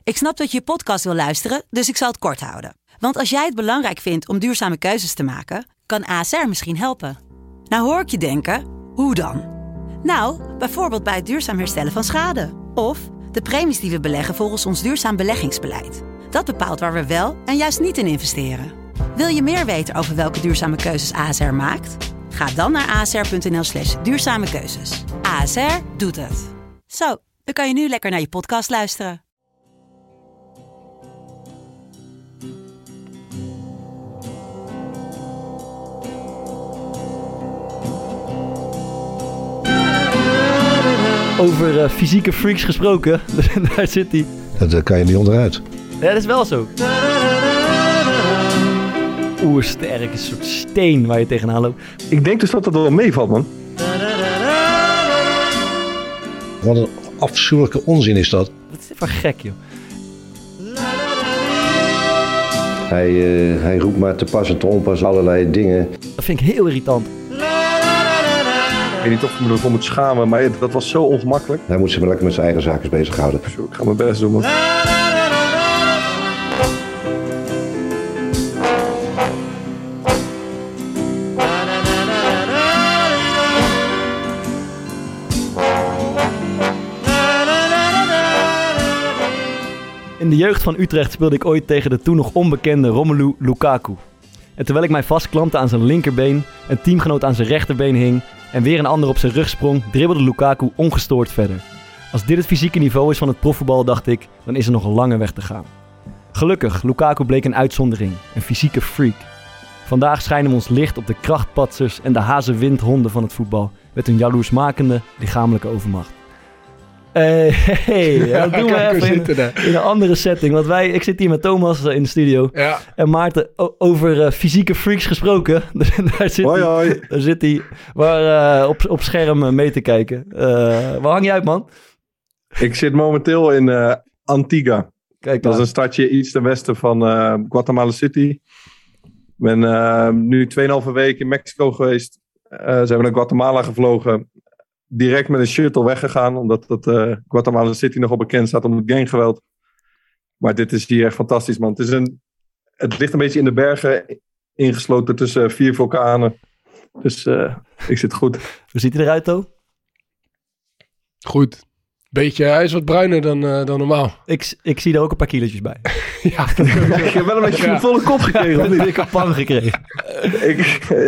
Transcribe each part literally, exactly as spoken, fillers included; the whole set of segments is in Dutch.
Ik snap dat je je podcast wil luisteren, dus ik zal het kort houden. Want als jij het belangrijk vindt om duurzame keuzes te maken, kan A S R misschien helpen. Nou hoor ik je denken, hoe dan? Nou, bijvoorbeeld bij het duurzaam herstellen van schade. Of de premies die we beleggen volgens ons duurzaam beleggingsbeleid. Dat bepaalt waar we wel en juist niet in investeren. Wil je meer weten over welke duurzame keuzes A S R maakt? Ga dan naar asr.nl slash duurzame keuzes. A S R doet het. Zo, dan kan je nu lekker naar je podcast luisteren. Over uh, fysieke freaks gesproken, daar zit hij. Dat kan je niet onderuit. Ja, dat is wel zo. Oersterk, een soort steen waar je tegenaan loopt. Ik denk dus dat dat wel meevalt, man. Wat een afschuwelijke onzin is dat. Dat is even gek, joh. Hij, uh, hij roept maar te pas en te onpas allerlei dingen. Dat vind ik heel irritant. Ik weet niet of ik me ervoor moet schamen, maar dat was zo ongemakkelijk. Hij moet zich maar lekker met zijn eigen zaken bezighouden. Ik ga mijn best doen, man. In de jeugd van Utrecht speelde ik ooit tegen de toen nog onbekende Romelu Lukaku. En terwijl ik mij vastklampte aan zijn linkerbeen, een teamgenoot aan zijn rechterbeen hing en weer een ander op zijn rug sprong, dribbelde Lukaku ongestoord verder. Als dit het fysieke niveau is van het profvoetbal, dacht ik, dan is er nog een lange weg te gaan. Gelukkig, Lukaku bleek een uitzondering, een fysieke freak. Vandaag schijnen we ons licht op de krachtpatsers en de hazenwindhonden van het voetbal, met hun jaloersmakende lichamelijke overmacht. Hey, hey, dat doen we even in, in een andere setting. Want wij, ik zit hier met Thomas in de studio. Ja. En Maarten, o- over uh, fysieke freaks gesproken. daar zit hoi, hij, hoi. Daar zit hij waar, uh, op, op scherm uh, mee te kijken. Uh, waar hang je uit, man? Ik zit momenteel in uh, Antigua. Kijk, dat is een stadje iets ten westen van uh, Guatemala City. Ik ben uh, nu tweeënhalve week in Mexico geweest. Uh, zijn we naar Guatemala gevlogen. Direct met een shuttle weggegaan, omdat dat, uh, Guatemala City nogal bekend staat om het ganggeweld. Maar dit is hier echt fantastisch, man. Het, is een, het ligt een beetje in de bergen, ingesloten tussen vier vulkanen. Dus uh, ik zit goed. Hoe ziet hij eruit, To? Goed. Beetje, hij is wat bruiner dan, uh, dan normaal. Ik, ik zie er ook een paar kilootjes bij. Ja. Ik heb wel een beetje een volle kop gekregen. Ik heb een dikke pan gekregen. ik,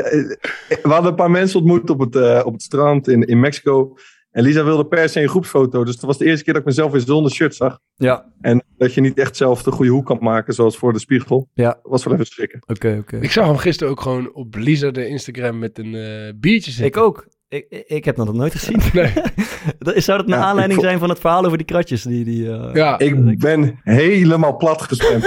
we hadden een paar mensen ontmoet op het, uh, op het strand in, in Mexico. En Lisa wilde per se een groepsfoto. Dus dat was de eerste keer dat ik mezelf weer zonder shirt zag. Ja. En dat je niet echt zelf de goede hoek kan maken, zoals voor de spiegel. Ja. Was wel even schrikken. Oké, okay, oké. Okay. Ik zag hem gisteren ook gewoon op Lisa de Instagram met een uh, biertje zitten. Ik ook. Ik, ik heb dat nog nooit gezien. Nee. Zou dat een ja, aanleiding vo- zijn van het verhaal over die kratjes? Die, die, uh... Ja. Ik ben helemaal plat gespamd.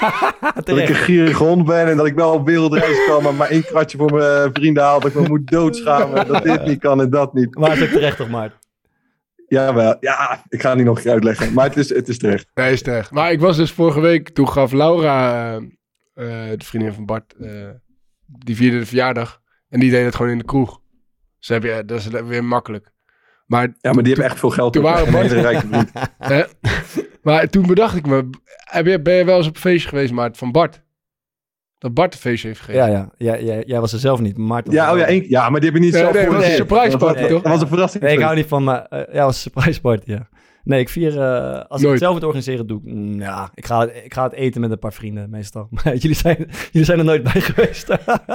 Dat ik een gierige hond ben en dat ik wel op wereldreis kan, maar maar één kratje voor mijn vrienden haal, dat ik me moet doodschamen, dat dit niet kan en dat niet. Maar het is ook terecht, toch, Maarten? Jawel, ja, ik ga het niet nog een keer uitleggen, maar het is, het is terecht. Nee, is terecht. Maar ik was dus vorige week, toen gaf Laura, uh, uh, de vriendin van Bart, uh, die vierde de verjaardag en die deed het gewoon in de kroeg. Dus heb je, dat is weer makkelijk. Maar ja, maar die hebben echt veel geld. Toen waren Bart een rijke vriend. eh? Maar toen bedacht ik me, heb je, ben je wel eens op een feestje geweest, Maarten, van Bart? Dat Bart een feestje heeft gegeven. Ja, ja. ja, ja jij was er zelf niet, maar Maarten... Ja, oh ja, één, ja, maar die heb je niet nee, zelf... Nee, dat was een surprise party, nee, toch? Dat was een verrassing. Nee, ik hou niet van, maar... Uh, ja, het was een surprise party, ja. Nee, ik vier... Uh, als ik het zelf moet organiseren, doe ik... Mm, ja, ik ga, ik ga het eten met een paar vrienden, meestal. Maar jullie zijn, jullie zijn er nooit bij geweest.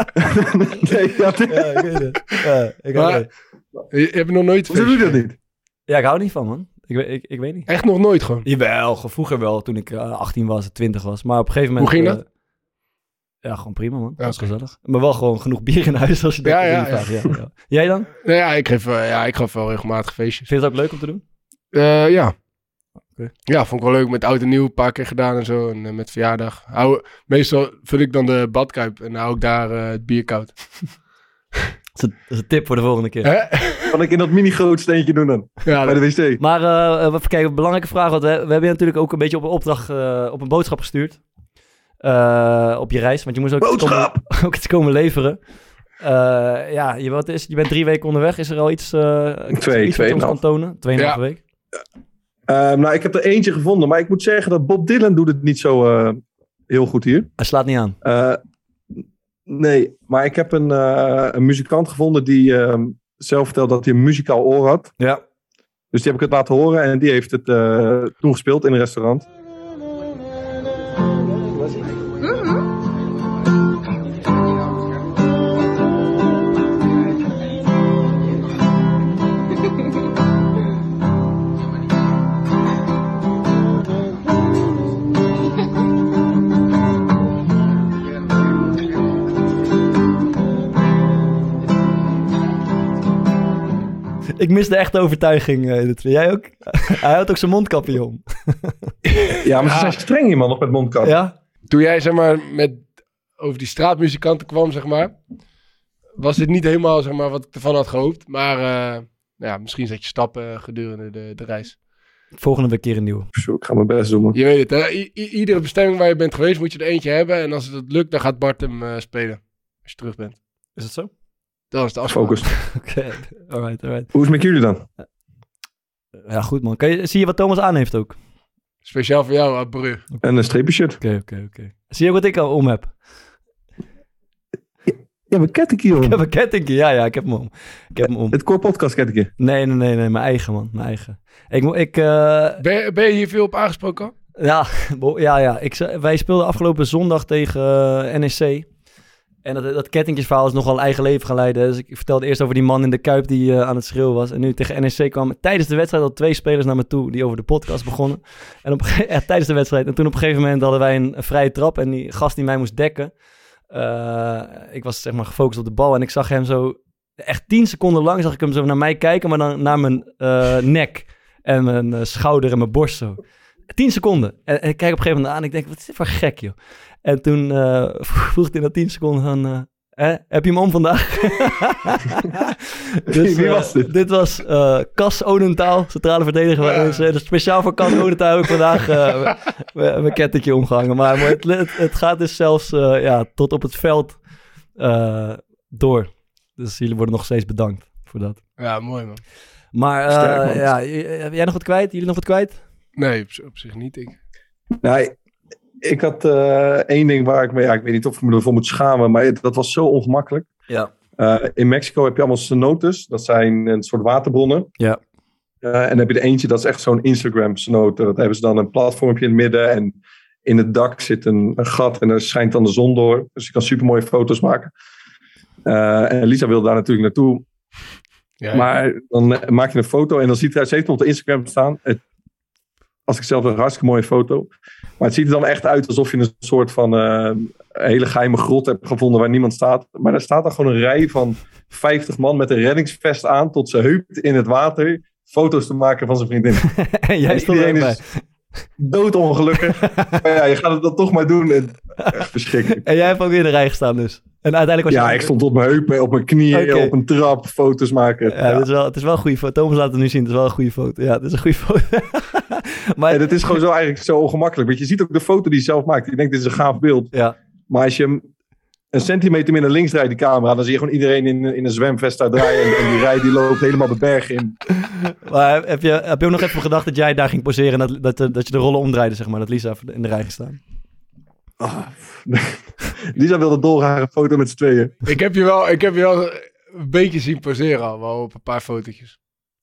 nee, dat... Ja, ik weet het. Ja, ik maar, weet. Je hebt nog nooit... Hoe doe je dat niet? Ja, ik hou er niet van, man. Ik, ik, ik weet niet. Echt nog nooit gewoon? Jawel, vroeger wel, toen ik uh, achttien was, twintig was. Maar op een gegeven moment... Hoe ging dat? Uh, ja, gewoon prima, man. Ja, dat was okay. gezellig. Maar wel gewoon genoeg bier in huis, als je dat ja, ja, vraagt. Ja. Ja, ja. Jij dan? Nou ja, ik geef, uh, ja, ik gaf wel regelmatig feestjes. Vind je het ook leuk om te doen? Uh, ja. Okay. Ja, vond ik wel leuk. Met oud en nieuw een paar keer gedaan en zo. En uh, met verjaardag. Hou, meestal vul ik dan de badkuip en hou ik daar uh, het bier koud. Dat is, een, dat is een tip voor de volgende keer. Hè? Kan ik in dat mini-groot steentje doen dan? Ja, bij de wc. Maar uh, even kijken, een belangrijke vraag. Want we, we hebben je natuurlijk ook een beetje op een opdracht, uh, op een boodschap gestuurd. Uh, op je reis. Want je moest ook, iets komen, ook iets komen leveren. Uh, ja, je, wat is, je bent drie weken onderweg. Is er al iets, uh, twee, iets twee wat je ons kan tonen? Tweeënhalve ja. week? Uh, nou, ik heb er eentje gevonden. Maar ik moet zeggen dat Bob Dylan doet het niet zo uh, heel goed hier. Hij slaat niet aan. Uh, nee, maar ik heb een, uh, een muzikant gevonden die uh, zelf vertelde dat hij een muzikaal oor had. Ja. Dus die heb ik het laten horen en die heeft het uh, toen gespeeld in een restaurant. Ik mis de echte overtuiging uh, in het twee. Jij ook? Hij houdt ook zijn mondkapje om. Ja, maar ze zijn streng hier, man, nog met mondkap. Ja? Toen jij, zeg maar, met over die straatmuzikanten kwam, zeg maar, was dit niet helemaal, zeg maar, wat ik ervan had gehoopt. Maar uh, ja, misschien zet je stappen gedurende de, de reis. Volgende week keer een nieuwe. Zo, ik ga mijn best doen, man. Je weet het, hè? I- i- iedere bestemming waar je bent geweest, moet je er eentje hebben. En als het lukt, dan gaat Bart hem uh, spelen. Als je terug bent. Is het zo? Dat is de afspraak. Focus. Oké, okay. alright, alright. Hoe is het met jullie dan? Ja, goed man. Kan je, zie je wat Thomas aan heeft ook? Speciaal voor jou, Bru. En een streepje shirt. Oké, okay, oké, okay, oké. Okay. Zie je ook wat ik al om heb? Ja, mijn kettingje om. Ik heb een kettingje, ja, ja, ik heb hem om. Ik heb hem om. Het Core Podcast kettingje. Nee, nee, nee, nee, mijn eigen man, mijn eigen. Ik, ik, uh... ben, je, ben je hier veel op aangesproken? Ja, ja, ja. Ik, wij speelden afgelopen zondag tegen uh, N E C. En dat, dat kettingjesverhaal is nogal een eigen leven gaan leiden. Dus ik vertelde eerst over die man in de Kuip die uh, aan het schreeuwen was. En nu tegen N E C kwamen tijdens de wedstrijd al twee spelers naar me toe die over de podcast begonnen. En op, ja, tijdens de wedstrijd. En toen op een gegeven moment hadden wij een, een vrije trap. En die gast die mij moest dekken. Uh, ik was zeg maar gefocust op de bal. En ik zag hem zo, echt tien seconden lang zag ik hem zo naar mij kijken. Maar dan naar mijn uh, nek en mijn uh, schouder en mijn borst zo. Tien seconden. En, en ik kijk op een gegeven moment aan en ik denk, wat is dit voor gek, joh. En toen uh, vroeg hij na tien seconden van, uh, eh, heb je hem om vandaag? Dus, Wie uh, was dit? Dit was uh, Cas Onentaal, centrale verdediger. Ja. Dus, uh, dus speciaal voor Cas Onentaal heb ik vandaag uh, mijn kettingje omgehangen. Maar, maar het, het, het gaat dus zelfs uh, ja, tot op het veld uh, door. Dus jullie worden nog steeds bedankt voor dat. Ja, mooi man. Maar uh, Sterk, man. ja, heb jij nog wat kwijt? Jullie nog wat kwijt? Nee, op, op zich niet. Ik. Nou, ik had uh, één ding waar ik me, ja, ik weet niet of ik me ervoor moet schamen, maar dat was zo ongemakkelijk. Ja. Uh, in Mexico heb je allemaal cenotes, dat zijn een soort waterbronnen. Ja. Uh, en dan heb je er eentje, dat is echt zo'n Instagram cenote. Dat hebben ze dan een platformpje in het midden en in het dak zit een, een gat en er schijnt dan de zon door. Dus je kan supermooie foto's maken. Uh, en Lisa wilde daar natuurlijk naartoe. Ja, ja. Maar dan maak je een foto en dan ziet het, ze heeft op de Instagram staan. Het, als ik zelf een hartstikke mooie foto. Maar het ziet er dan echt uit alsof je een soort van uh, hele geheime grot hebt gevonden waar niemand staat. Maar daar staat dan gewoon een rij van vijftig man met een reddingsvest aan tot zijn heup in het water. Foto's te maken van zijn vriendin. En jij stond er ook bij. Doodongelukkig. Maar ja, je gaat het dan toch maar doen. En, echt verschrikkelijk. En jij hebt ook weer in de rij gestaan dus. En uiteindelijk was ja, je... ik stond op mijn heupen, op mijn knieën, Okay. op een trap, foto's maken. Ja, ja. Het, is wel, het is wel een goede foto. Thomas laat het nu zien. Het is wel een goede foto. Ja, het is een goede foto. Maar en het is gewoon zo eigenlijk zo ongemakkelijk. Want je ziet ook de foto die je zelf maakt. Je denkt, dit is een gaaf beeld. Ja. Maar als je hem een centimeter meer naar links draait, die camera, dan zie je gewoon iedereen in, in een zwemvest daar draaien. En, en die rij die loopt helemaal de berg in. Maar heb je, heb je ook nog even gedacht dat jij daar ging poseren en dat, dat, dat je de rollen omdraaide, zeg maar. Dat Lisa in de rij ging staan? Oh, Lisa wilde dolgraag een foto met z'n tweeën. Ik heb je wel, ik heb je wel een beetje zien poseren al, wel op een paar fotootjes.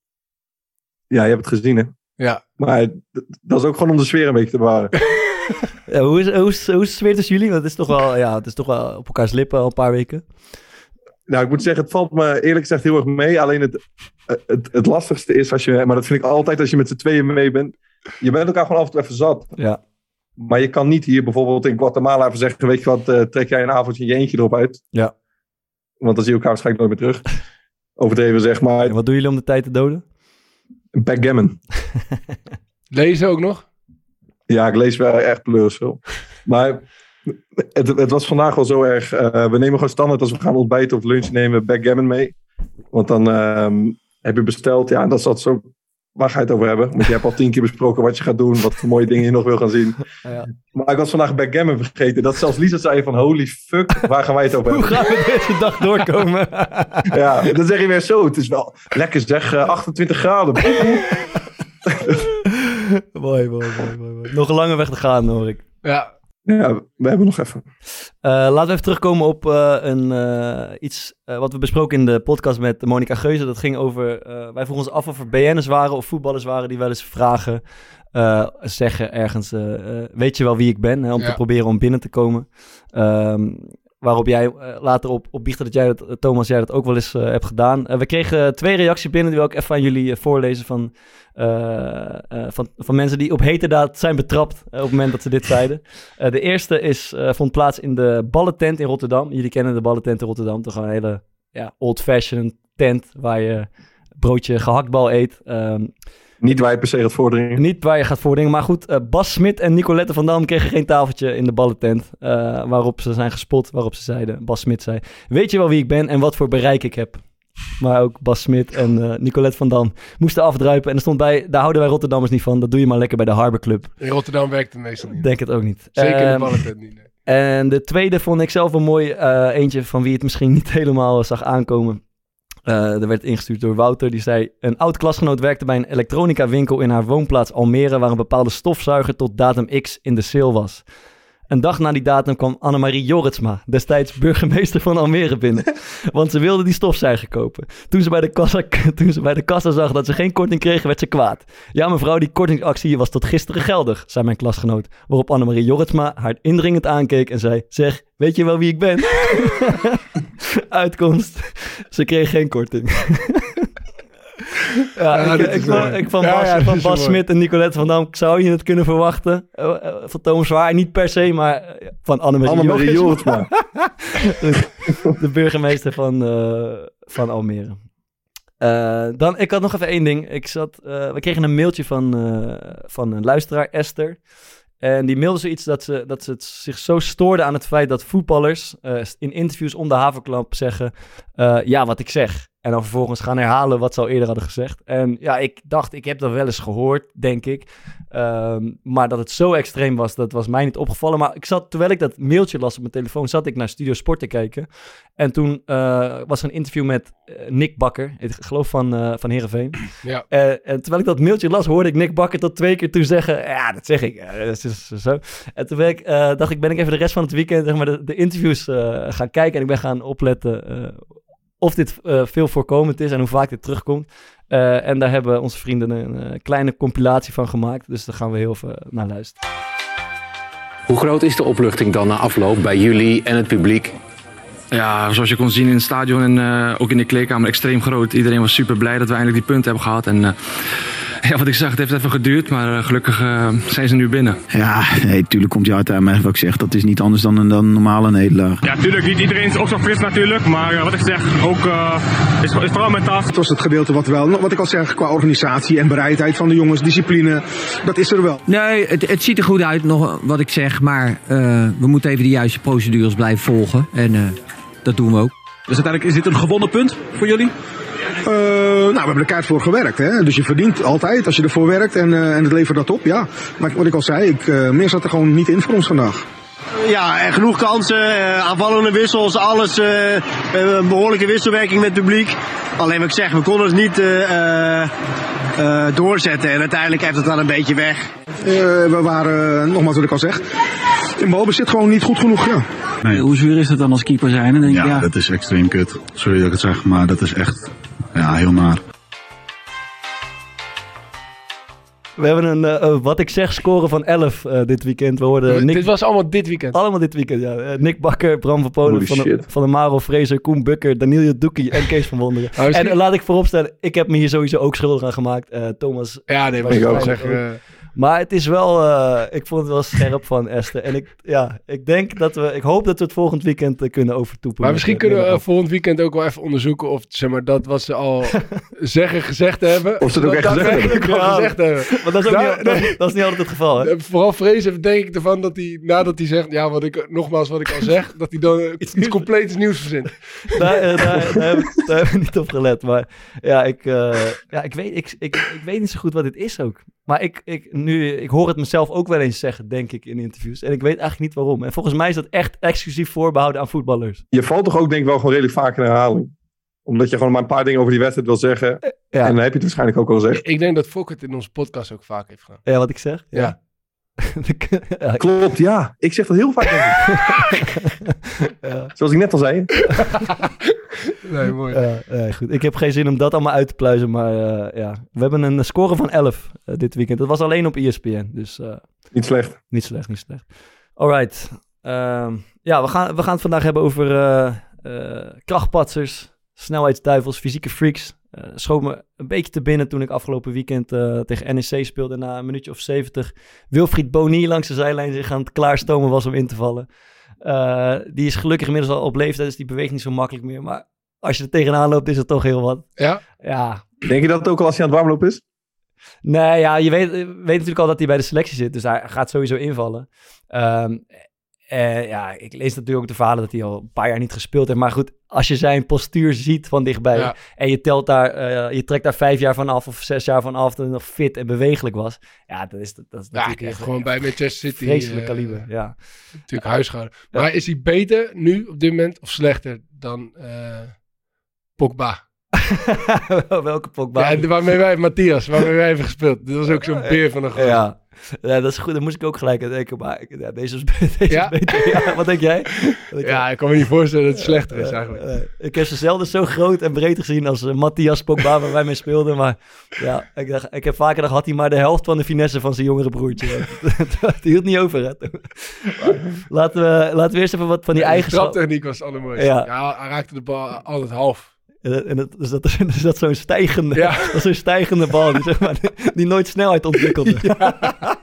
Ja, je hebt het gezien, hè? Ja. Maar dat is ook gewoon om de sfeer een beetje te bewaren. Ja, hoe, is, hoe, is, hoe is de sfeer tussen jullie? Want het is toch wel, ja, het is toch wel op elkaars lippen al een paar weken. Nou, ik moet zeggen, het valt me eerlijk gezegd heel erg mee. Alleen het, het, het lastigste is, als je, maar dat vind ik altijd als je met z'n tweeën mee bent. Je bent elkaar gewoon af en toe even zat. Ja. Maar je kan niet hier bijvoorbeeld in Guatemala even zeggen, weet je wat, uh, trek jij een avondje je eentje erop uit. Ja. Want dan zie je elkaar waarschijnlijk nooit meer terug. Overdreven zeg maar. En wat doen jullie om de tijd te doden? Backgammon. Lezen ook nog? Ja, ik lees wel echt pleurs veel. Maar het, het was vandaag wel zo erg. Uh, we nemen gewoon standaard als we gaan ontbijten of lunch nemen backgammon mee. Want dan um, heb je besteld. Ja, dat is altijd zo. Waar ga je het over hebben? Want je hebt al tien keer besproken wat je gaat doen. Wat voor mooie dingen je nog wil gaan zien. Ja. Maar ik was vandaag backgammon vergeten. Dat zelfs Lisa zei van holy fuck. Waar gaan wij het over Hoe hebben? gaan we deze dag doorkomen? Ja, dan zeg je weer zo. Het is wel lekker zeg. Uh, achtentwintig graden. mooi, mooi, mooi, mooi, mooi. Nog een lange weg te gaan, hoor ik. Ja. Ja, we hebben nog even. Uh, laten we even terugkomen op uh, een, uh, iets uh, wat we besproken in de podcast met Monica Geuze. Dat ging over, uh, wij vroegen ons af of er B N'ers waren of voetballers waren die wel eens vragen, uh, zeggen ergens, uh, uh, weet je wel wie ik ben? Hè, om ja. te proberen om binnen te komen. Um, Waarop jij uh, later op, op biechtte dat jij dat, Thomas, jij dat ook wel eens uh, hebt gedaan. Uh, we kregen twee reacties binnen, die wil ik even aan jullie uh, voorlezen van, uh, uh, van, van mensen die op heterdaad zijn betrapt uh, op het moment dat ze dit zeiden. Uh, de eerste is, uh, vond plaats in de ballentent in Rotterdam. Jullie kennen de ballentent in Rotterdam, toch een hele ja, old-fashioned tent waar je broodje gehaktbal eet. Um, Niet waar je per se gaat voordringen. Niet waar je gaat voordringen. Maar goed, uh, Bas Smit en Nicolette van Dam kregen geen tafeltje in de ballentent. Uh, waarop ze zijn gespot, waarop ze zeiden, Bas Smit zei, weet je wel wie ik ben en wat voor bereik ik heb? Maar ook Bas Smit en uh, Nicolette van Dam moesten afdruipen. En er stond bij, daar houden wij Rotterdammers niet van. Dat doe je maar lekker bij de Harbor Club. In Rotterdam werkt het meestal niet. Denk het ook niet. Zeker in de um, ballentent niet. Nee. En de tweede vond ik zelf een mooi uh, eentje van wie het misschien niet helemaal zag aankomen. Uh, er werd ingestuurd door Wouter. Die zei, een oud klasgenoot werkte bij een elektronica winkel in haar woonplaats Almere, waar een bepaalde stofzuiger tot datum X in de sale was. Een dag na die datum kwam Annemarie Jorritsma, destijds burgemeester van Almere, binnen. Want ze wilde die stofzuiger kopen. Toen ze, bij de kassa, toen ze bij de kassa zag dat ze geen korting kreeg, werd ze kwaad. Ja, mevrouw, die kortingsactie was tot gisteren geldig, zei mijn klasgenoot. Waarop Annemarie Jorritsma haar indringend aankeek en zei, zeg, weet je wel wie ik ben? Uitkomst, ze kreeg geen korting. Ja, ja, ik, ik, van, ik van Bas, ja, ja, van Bas Smit en Nicolette van Dam zou je het kunnen verwachten. Uh, uh, van Thomas Zwaar, niet per se, maar uh, van Annemarie, Annemarie Jorritsma. de, de burgemeester van, uh, van Almere. Uh, dan, ik had nog even één ding. Ik zat, uh, we kregen een mailtje van, uh, van een luisteraar, Esther. En die mailde zoiets dat ze, dat ze het zich zo stoorde aan het feit dat voetballers uh, in interviews om de haverklap zeggen, uh, ja, wat ik zeg. En dan vervolgens gaan herhalen wat ze al eerder hadden gezegd. En ja, ik dacht, ik heb dat wel eens gehoord, denk ik. Um, maar dat het zo extreem was, dat was mij niet opgevallen. Maar ik zat, terwijl ik dat mailtje las op mijn telefoon, zat ik naar Studio Sport te kijken. En toen uh, was er een interview met uh, Nick Bakker, ik geloof van, uh, van Heerenveen. Ja. Uh, en terwijl ik dat mailtje las, hoorde ik Nick Bakker tot twee keer toe zeggen, ja, dat zeg ik. Uh, dat is zo. En toen ben ik, uh, dacht ik, ben ik even de rest van het weekend zeg maar, de, de interviews uh, gaan kijken. En ik ben gaan opletten uh, of dit uh, veel voorkomend is en hoe vaak dit terugkomt. Uh, en daar hebben onze vrienden een uh, kleine compilatie van gemaakt. Dus daar gaan we heel even naar luisteren. Hoe groot is de opluchting dan na afloop bij jullie en het publiek? Ja, zoals je kon zien in het stadion en uh, ook in de kleedkamer extreem groot. Iedereen was super blij dat we eindelijk die punten hebben gehad. En uh, ja, wat ik zeg, het heeft even geduurd, maar uh, gelukkig uh, zijn ze nu binnen. Ja, nee, tuurlijk komt je hard uit. Maar wat ik zeg, dat is niet anders dan een, dan een normale nederlaag. Ja, tuurlijk, niet iedereen is ook zo fris natuurlijk. Maar uh, wat ik zeg, ook uh, is, is vooral mentaal. Het was het gedeelte wat wel, wat ik al zeg, qua organisatie en bereidheid van de jongens, discipline, dat is er wel. Nee, het, het ziet er goed uit, nog wat ik zeg. Maar uh, we moeten even de juiste procedures blijven volgen. En uh, dat doen we ook. Dus uiteindelijk is dit een gewonnen punt voor jullie? Uh, nou, we hebben er keihard voor gewerkt. Hè? Dus je verdient altijd als je ervoor werkt en, uh, en het levert dat op. Ja. Maar wat ik al zei, ik, uh, meer zat er gewoon niet in voor ons vandaag. Ja, en genoeg kansen, uh, aanvallende wissels, alles. Uh, een behoorlijke wisselwerking met het publiek. Alleen wat ik zeg, we konden het niet uh, uh, doorzetten. En uiteindelijk heeft het dan een beetje weg. Uh, we waren, uh, nogmaals wat ik al zeg, in balbezit gewoon niet goed genoeg. Ja. Nee. Hoe zuur is het dan als keeper zijn? Dan denk ja, ik, ja, dat is extreem kut. Sorry dat ik het zeg, maar dat is echt ja, heel naar. We hebben een, uh, wat ik zeg, score van elf uh, dit weekend. We hoorden Nick... Dit was allemaal dit weekend? Allemaal dit weekend, ja. Uh, Nick Bakker, Bram van Polen, van de, van de Maro Fraser, Koen Bukker, Daniel Doekie en Kees van Wonderen. Oh, en uh, laat ik vooropstellen, ik heb me hier sowieso ook schuldig aan gemaakt. Uh, Thomas... Ja, nee, maar ik ook zeggen... Uh... Maar het is wel, uh, ik vond het wel scherp van Esther. En ik, ja, ik denk dat we, ik hoop dat we het volgend weekend uh, kunnen overtoepen. Maar misschien kunnen we uh, volgend weekend ook wel even onderzoeken of, zeg maar, dat wat ze al zeggen gezegd hebben. Of ze het ook echt gezegd hebben. Ja, gezegd hebben. Maar dat is, ook Daar, niet, dat, dat is niet altijd het geval, hè? Vooral vrezen denk ik ervan dat hij, nadat hij zegt, ja, wat ik, nogmaals wat ik al zeg, dat hij dan iets, iets compleets nieuws verzint. Daar, uh, daar, daar, heb ik, daar heb ik niet op gelet. Maar ja, ik, uh, ja, ik, weet, ik, ik, ik weet niet zo goed wat dit is ook. Maar ik, ik, nu, ik hoor het mezelf ook wel eens zeggen, denk ik, in interviews. En ik weet eigenlijk niet waarom. En volgens mij is dat echt exclusief voorbehouden aan voetballers. Je valt toch ook denk ik wel gewoon redelijk vaak in herhaling? Omdat je gewoon maar een paar dingen over die wedstrijd wil zeggen. Ja. En dan heb je het waarschijnlijk ook al gezegd. Ik denk dat Fok het in onze podcast ook vaak heeft gedaan. Ja, wat ik zeg? Ja. ja. Ja, klopt, ja. Ik zeg dat heel vaak. ja. Zoals ik net al zei. nee, mooi. Uh, uh, goed. Ik heb geen zin om dat allemaal uit te pluizen, maar uh, ja. We hebben een score van elf uh, dit weekend. Dat was alleen op E S P N, dus... Uh, niet slecht. Niet slecht, niet slecht. Alright. Uh, ja, we gaan, we gaan het vandaag hebben over uh, uh, krachtpatsers, snelheidsduivels, fysieke freaks. Uh, schoot me een beetje te binnen toen ik afgelopen weekend uh, tegen N E C speelde. Na een minuutje of zeventig Wilfried Bony langs de zijlijn zich aan het klaarstomen was om in te vallen. Uh, die is gelukkig inmiddels al op leeftijd, dus die beweegt niet zo makkelijk meer. Maar als je er tegenaan loopt, is het toch heel wat. Ja? Ja. Denk je dat het ook al als hij aan het warmlopen is? Nee, ja, je weet, weet natuurlijk al dat hij bij de selectie zit. Dus hij gaat sowieso invallen. Um, Uh, ja, ik lees natuurlijk ook de verhalen dat hij al een paar jaar niet gespeeld heeft. Maar goed, als je zijn postuur ziet van dichtbij... Ja. en je telt daar, uh, je trekt daar vijf jaar van af of zes jaar van af... dat hij nog fit en bewegelijk was. Ja, dat is, dat is ja, natuurlijk echt gewoon bij Manchester City. Vreselijk uh, kaliber, ja. Natuurlijk huishouden. Maar ja. Is hij beter nu op dit moment of slechter dan uh, Pogba? Welke Pogba? Ja, waarmee wij, Matthias, waarmee wij hebben gespeeld. Dit was ook zo'n beer van een goal. Ja. Ja, dat is goed. Daar moest ik ook gelijk aan denken. Maar ja, deze is, deze ja? is beter. Ja, wat denk jij? Wat ja, jij? Ik kan me niet voorstellen dat het slechter is eigenlijk. Uh, uh, ik heb ze zelden zo groot en breed gezien als uh, Matthias Pogba, waar wij mee speelden. Maar ja, ik, dacht, ik heb vaker gedacht, had hij maar de helft van de finesse van zijn jongere broertje. Dat hield niet over. Hè? laten, we, laten we eerst even wat van die ja, eigenschappen... De traptechniek was het allermooiste. Ja. ja, hij raakte de bal altijd half. En dat, dus dat, is dat zo'n stijgende, ja. dat is zo'n stijgende bal die, zeg maar, die, die nooit snelheid ontwikkelde. Ja.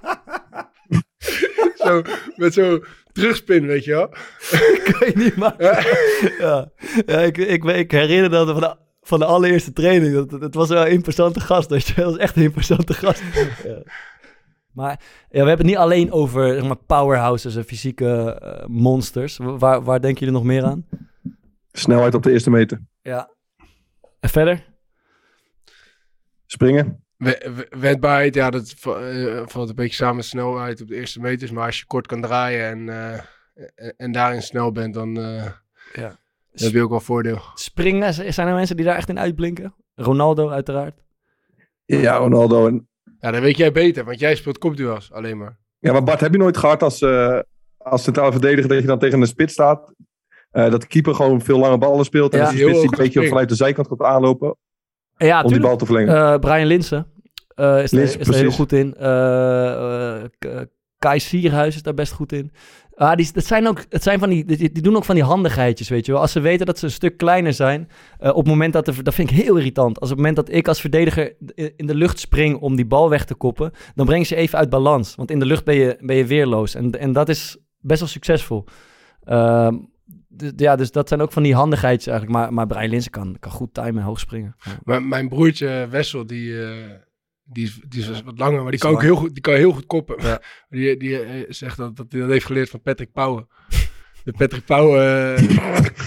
zo, met zo'n terugspin, weet je wel. Kan je niet maken. Ja, ja. ja ik, ik, ik herinner dat van de, van de allereerste training. Dat, het was wel een imposante gast. Dat was echt een imposante gast. Ja. Maar ja, we hebben het niet alleen over zeg maar, powerhouses en fysieke uh, monsters. Waar, waar denken jullie nog meer aan? Snelheid op de eerste meter. Ja. En verder? Springen. Wendbaarheid, ja, dat uh, valt een beetje samen met snelheid op de eerste meters. Maar als je kort kan draaien en, uh, en, en daarin snel bent, dan, uh, ja. dan heb je ook wel voordeel. Springen, zijn er mensen die daar echt in uitblinken? Ronaldo uiteraard. Ja, Ronaldo. En... Ja, dan weet jij beter, want jij speelt kopduels alleen maar. Ja, maar Bart, heb je nooit gehad als, uh, als centrale verdediger dat je dan tegen een spits staat? Uh, dat de keeper gewoon veel lange ballen speelt. En ja, de spits die een beetje vanuit de zijkant gaat aanlopen. Ja, om die bal te verlengen. Uh, Brian Linssen uh, is, Linssen, er, is er heel goed in. Uh, uh, Kai Sierhuis is daar best goed in. Ah, die, dat zijn ook, het zijn van die, die, die doen ook van die handigheidjes, weet je wel. Als ze weten dat ze een stuk kleiner zijn, uh, op het moment dat... De, dat vind ik heel irritant. Als op het moment dat ik als verdediger in de lucht spring om die bal weg te koppen, dan breng je ze even uit balans. Want in de lucht ben je, ben je weerloos. En, en dat is best wel succesvol. Uh, d- ja, dus dat zijn ook van die handigheidjes eigenlijk. Maar, maar Brian Linssen kan, kan goed timen en hoog springen. Ja. Maar mijn broertje Wessel, die... Uh... Die is, die is wat langer, maar die kan ook heel goed, die kan heel goed koppen. Ja. Die, die uh, zegt dat, dat hij dat heeft geleerd van Patrick Pauwen. De Patrick Pauwen... Uh,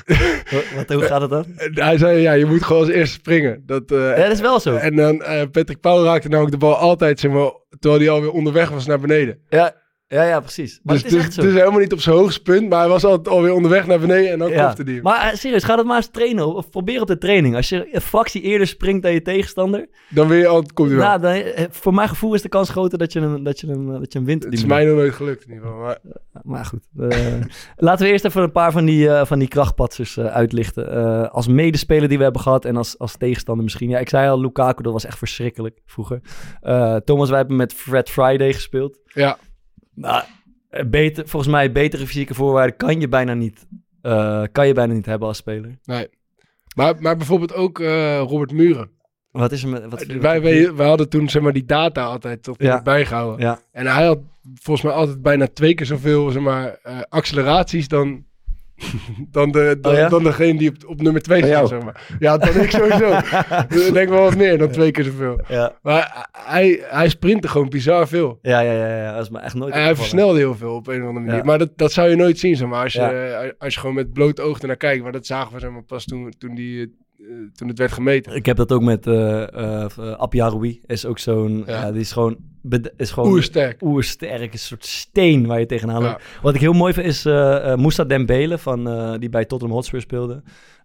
wat, hoe gaat het dan? Uh, hij zei, ja, je moet gewoon als eerste springen. Dat, uh, ja, dat is wel zo. En dan uh, Patrick Pauwen raakte namelijk de bal altijd, zeg maar, terwijl hij alweer onderweg was naar beneden. Ja. Ja, ja, precies. Maar dus het is dus, echt zo. Dus helemaal niet op zijn hoogste punt, maar hij was altijd alweer onderweg naar beneden en dan ja. kopte hij. Maar uh, serieus, ga dat maar eens trainen of probeer op de training. Als je een fractie eerder springt dan je tegenstander, dan wil je altijd, komt hij wel. Nou, dan, voor mijn gevoel is de kans groter dat je hem, dat je hem, dat je hem wint. Het is mij nog nooit gelukt in ieder geval. Maar, uh, maar goed, uh, laten we eerst even een paar van die, uh, van die krachtpatsers uh, uitlichten. Uh, als medespeler die we hebben gehad en als, als tegenstander misschien. Ja, ik zei al, Lukaku, dat was echt verschrikkelijk vroeger. Uh, Thomas, wij hebben met Fred Friday gespeeld. Ja. Nou, Beter, volgens mij betere fysieke voorwaarden kan je bijna niet, uh, kan je bijna niet hebben als speler. Nee. Maar, maar bijvoorbeeld ook uh, Robert Muren. Wat is er met... Wat wij, wij, wij hadden toen zeg maar die data altijd tot ja. bijgehouden. Ja. En hij had volgens mij altijd bijna twee keer zoveel zeg maar, uh, acceleraties dan... dan, de, dan, oh ja? dan degene die op, op nummer twee staat, zeg maar. Ja, dan ik sowieso. Ik denk wel wat meer dan twee keer zoveel. Ja. Maar hij, hij sprintte gewoon bizar veel. Ja, ja, ja, ja. Dat is me echt nooit. En hij versnelde heel veel op een of andere manier. Ja. Maar dat, dat zou je nooit zien, zeg maar. Als je, ja. als je gewoon met bloot oog ernaar kijkt. Maar dat zagen we zeg maar, pas toen, toen, die, uh, toen het werd gemeten. Ik heb dat ook met uh, uh, Appiaroui. Is ook zo'n... Ja. Ja, die is gewoon... Is gewoon oersterk. Oersterk, een soort steen waar je tegenaan loopt. Ja. Wat ik heel mooi vind is uh, uh, Moussa Dembele, van, uh, die bij Tottenham Hotspur speelde.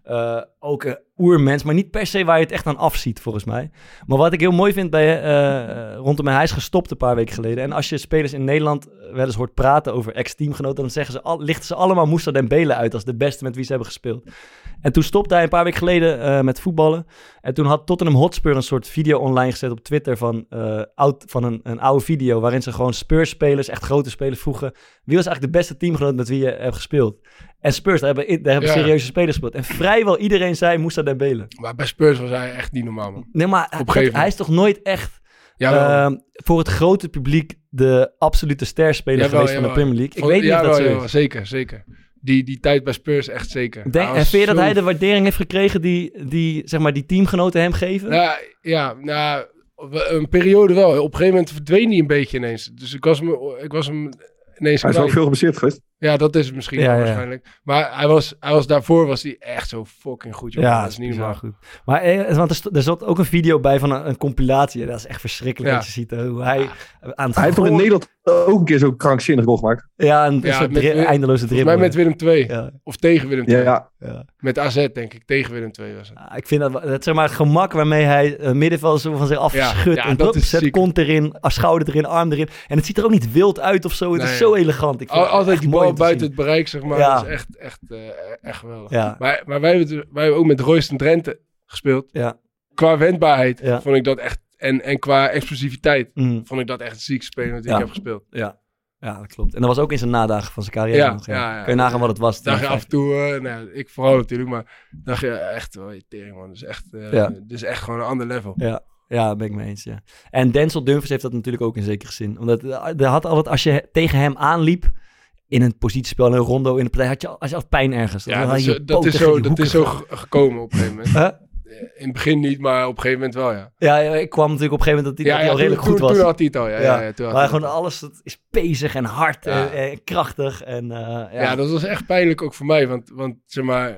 Uh, ook een oermens, maar niet per se waar je het echt aan afziet, volgens mij. Maar wat ik heel mooi vind bij uh, rondom hem, hij is gestopt een paar weken geleden. En als je spelers in Nederland wel eens hoort praten over ex-teamgenoten, dan zeggen ze al, lichten ze allemaal Moussa Dembele uit als de beste met wie ze hebben gespeeld. En toen stopte hij een paar weken geleden uh, met voetballen. En toen had Tottenham Hotspur een soort video online gezet op Twitter van, uh, oud, van een, een oude video, waarin ze gewoon Spurs-spelers, echt grote spelers, vroegen wie was eigenlijk de beste teamgenoot met wie je hebt gespeeld. En Spurs, daar hebben, daar hebben ja. serieuze spelers gespeeld. En vrijwel iedereen zei Moussa Dembele. Maar bij Spurs was hij echt niet normaal, man. Nee, maar dat, hij is toch nooit echt ja, uh, voor het grote publiek de absolute sterspeler ja, geweest wel, van ja, de Premier League. Ik Van, weet niet ja, of dat wel, zo ja, is. Zeker, zeker. Die, die tijd bij Spurs echt zeker. Denk, en vind je zo... dat hij de waardering heeft gekregen die, die, zeg maar, die teamgenoten hem geven? Ja, ja, nou, een periode wel. Op een gegeven moment verdween hij een beetje ineens. Dus ik was hem, ik was hem ineens Hij is ook veel geblesseerd geweest. Ja, dat is het misschien ja, ja. waarschijnlijk. Maar hij was, hij was daarvoor was hij echt zo fucking goed. Jongen. Ja, dat is niet normaal goed. Maar eh, want er, st- er zat ook een video bij van een, een compilatie. Dat is echt verschrikkelijk ja. dat je ziet hoe hij ja. aan het Hij heeft toch in Nederland ook een keer zo'n krankzinnig goal gemaakt? Ja, een, ja, soort dri- Willem, eindeloze dribbel. Volgens mij met Willem twee. Ja. Of tegen Willem twee. Ja, ja. Met A Z denk ik. Tegen Willem twee was het. Ja, ik vind dat, dat zeg maar het gemak waarmee hij uh, middenveld zo van zich afschudt. Ja, ja, en dat is zet kont erin, schouder erin, arm erin. En het ziet er ook niet wild uit of zo. Het nee, is zo elegant. Ik vind Al, altijd die bal buiten het bereik, zeg maar. Ja. Dat is echt, echt, uh, echt geweldig. Ja. Maar, maar wij, hebben, wij hebben ook met Royston Drenthe gespeeld. Ja. Qua wendbaarheid ja. vond ik dat echt... En, en qua explosiviteit mm. vond ik dat echt het ziekste speler dat ja. ik heb gespeeld. Ja. Ja, dat klopt. En dat was ook in zijn nadagen van zijn carrière ja, nog. Ja. Ja, ja, Kun je nagaan wat het was? Dacht je af en toe, uh, nou, ik vooral natuurlijk, maar dacht je echt, oh, tering man, dat is echt, uh, ja. dat is echt gewoon een ander level. Ja. Ja, daar ben ik mee eens, ja. En Denzel Dumfries heeft dat natuurlijk ook in zekere zin. Omdat er had altijd, als je tegen hem aanliep, in een positiespel, in een rondo, in een partij, had je, als je al pijn ergens. Ja, dat, je dat, is zo, dat is zo gekomen op een gegeven moment. Huh? In het begin niet, maar op een gegeven moment wel, ja. Ja, ik kwam natuurlijk op een gegeven moment dat hij, ja, dat hij ja, al redelijk toen, goed toen, was. Toen had hij het al, ja. ja. ja, ja maar gewoon alles dat is pezig en hard ja. en, en krachtig. En, uh, ja. ja, dat was echt pijnlijk ook voor mij, want, want zeg maar,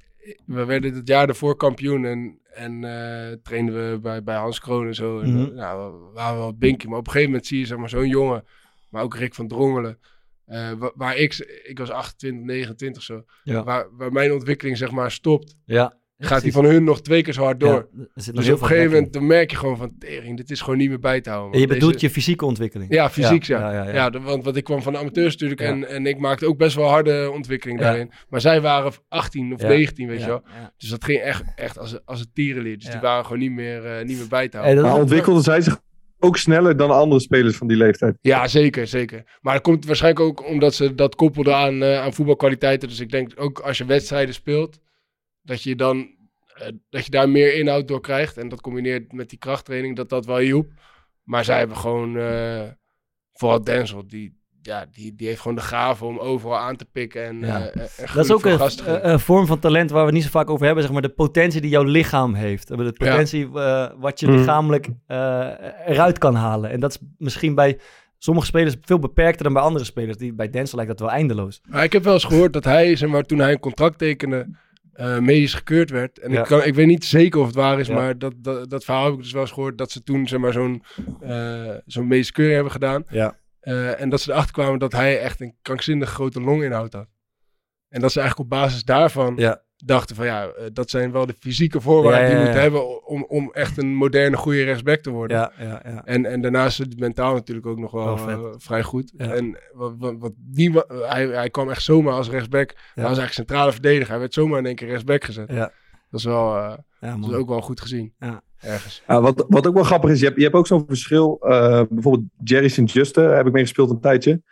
we werden het jaar ervoor kampioen en, en uh, trainden we bij, bij Hans Kroon en zo. En, mm-hmm. nou, we waren wel binky, maar op een gegeven moment zie je zeg maar zo'n jongen, maar ook Rick van Drongelen, uh, waar, waar ik, ik was achtentwintig, negenentwintig zo, ja. waar, waar mijn ontwikkeling zeg maar stopt. Ja. Gaat hij van hun nog twee keer zo hard door. Ja, dus op een gegeven moment dan merk je gewoon van... tering, dit is gewoon niet meer bij te houden. En je bedoelt deze... je fysieke ontwikkeling? Ja, fysiek, ja. ja. ja, ja, ja. ja want, want ik kwam van de amateurs natuurlijk... Ja. En, en ik maakte ook best wel harde ontwikkeling ja. daarin. Maar zij waren achttien of ja. negentien, weet ja. je wel. Ja. Dus dat ging echt, echt als, als een tierenlier. Dus ja. die waren gewoon niet meer, uh, niet meer bij te houden. Maar ontwikkelden zij zich ook sneller dan andere spelers van die leeftijd? Ja, zeker, zeker. Maar dat komt waarschijnlijk ook omdat ze dat koppelden aan, uh, aan voetbalkwaliteiten. Dus ik denk ook als je wedstrijden speelt... dat je dan uh, dat je daar meer inhoud door krijgt. En dat combineert met die krachttraining, dat dat wel hielp. Maar zij hebben gewoon, uh, vooral Denzel, die, ja, die, die heeft gewoon de gave om overal aan te pikken. En, ja. uh, en dat is ook een, een vorm van talent waar we het niet zo vaak over hebben. Zeg maar de potentie die jouw lichaam heeft. De potentie ja. uh, wat je mm. lichamelijk uh, eruit kan halen. En dat is misschien bij sommige spelers veel beperkter dan bij andere spelers. Die, bij Denzel lijkt dat wel eindeloos. Maar ik heb wel eens gehoord dat hij, zeg maar, toen hij een contract tekende, uh, medisch gekeurd werd. En ja. ik, kan, ik weet niet zeker of het waar is, ja. maar dat, dat, dat verhaal heb ik dus wel eens gehoord. Dat ze toen, zeg maar, zo'n, uh, zo'n medische keuring hebben gedaan. Ja. Uh, en dat ze erachter kwamen dat hij echt een krankzinnig grote longinhoud had. En dat ze eigenlijk op basis daarvan ja. dachten van ja, uh, dat zijn wel de fysieke voorwaarden ja, ja, ja, die je moet hebben om, om echt een moderne, goede rechtsback te worden. Ja, ja, ja. En, en daarnaast is het mentaal natuurlijk ook nog wel uh, vrij goed. Ja. En wat, wat, wat die, hij, hij kwam echt zomaar als rechtsback. Ja. Hij was eigenlijk centrale verdediger. Hij werd zomaar in één keer rechtsback gezet. Ja. Dat is wel, uh, ja, dat is ook wel goed gezien. Ja. Ergens. Ja, wat, wat ook wel grappig is, je hebt, je hebt ook zo'n verschil. Uh, bijvoorbeeld Jerry Saint-Juste heb ik mee gespeeld een tijdje.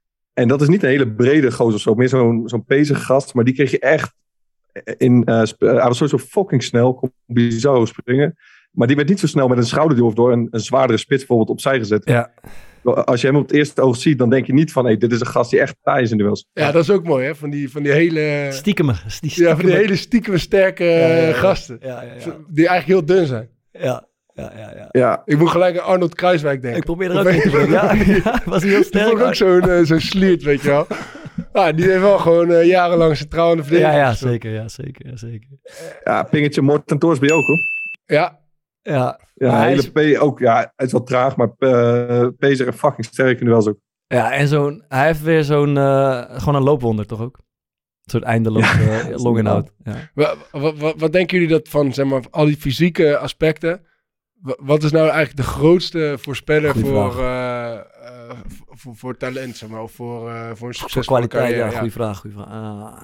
En dat is niet een hele brede gozer of zo. Meer zo'n, zo'n pezige gast. Maar die kreeg je echt in... Uh, sp- uh, hij was sowieso fucking snel. Kon bizar springen. Maar die werd niet zo snel met een schouderduw door een, een zwaardere spits bijvoorbeeld opzij gezet. Ja. Als je hem op het eerste oog ziet, dan denk je niet van... Hey, dit is een gast die echt taai is in duels. Ja, dat is ook mooi, hè? Van die, van die hele... Stiekeme. Die stiekeme. Ja, van die hele stiekeme sterke ja, ja, ja. gasten. Ja, ja, ja. Die eigenlijk heel dun zijn. Ja. Ja, ja, ja. ja. Ik moet gelijk aan Arnold Kruiswijk denken. Ik probeer er ook niet te doen. Ja, ja, was hij heel sterk. Die ook zo'n, uh, zo'n sliert, weet je wel. Ah, die heeft wel gewoon uh, jarenlang centraal in de verdediging. Ja, ja, zeker, ja, zeker, ja, zeker. Ja, pingetje Morten Toors bij ook, hoor. Ja. Ja. Ja, hele P ook. Ja, het is wel traag, maar uh, P is er fucking sterk in de wel ook. Ja, en zo'n, hij heeft weer zo'n, uh, gewoon een loopwonder, toch ook? soort eindeloos ja, uh, longinhoud. Ja. Wat, wat, wat denken jullie dat van, zeg maar, al die fysieke aspecten? Wat is nou eigenlijk de grootste voorspeller voor, uh, uh, voor, voor talent, zeg maar, of voor, uh, voor een succesvolle kwaliteit, carrière? ja, Ja, goede vraag, goede vraag. Ah.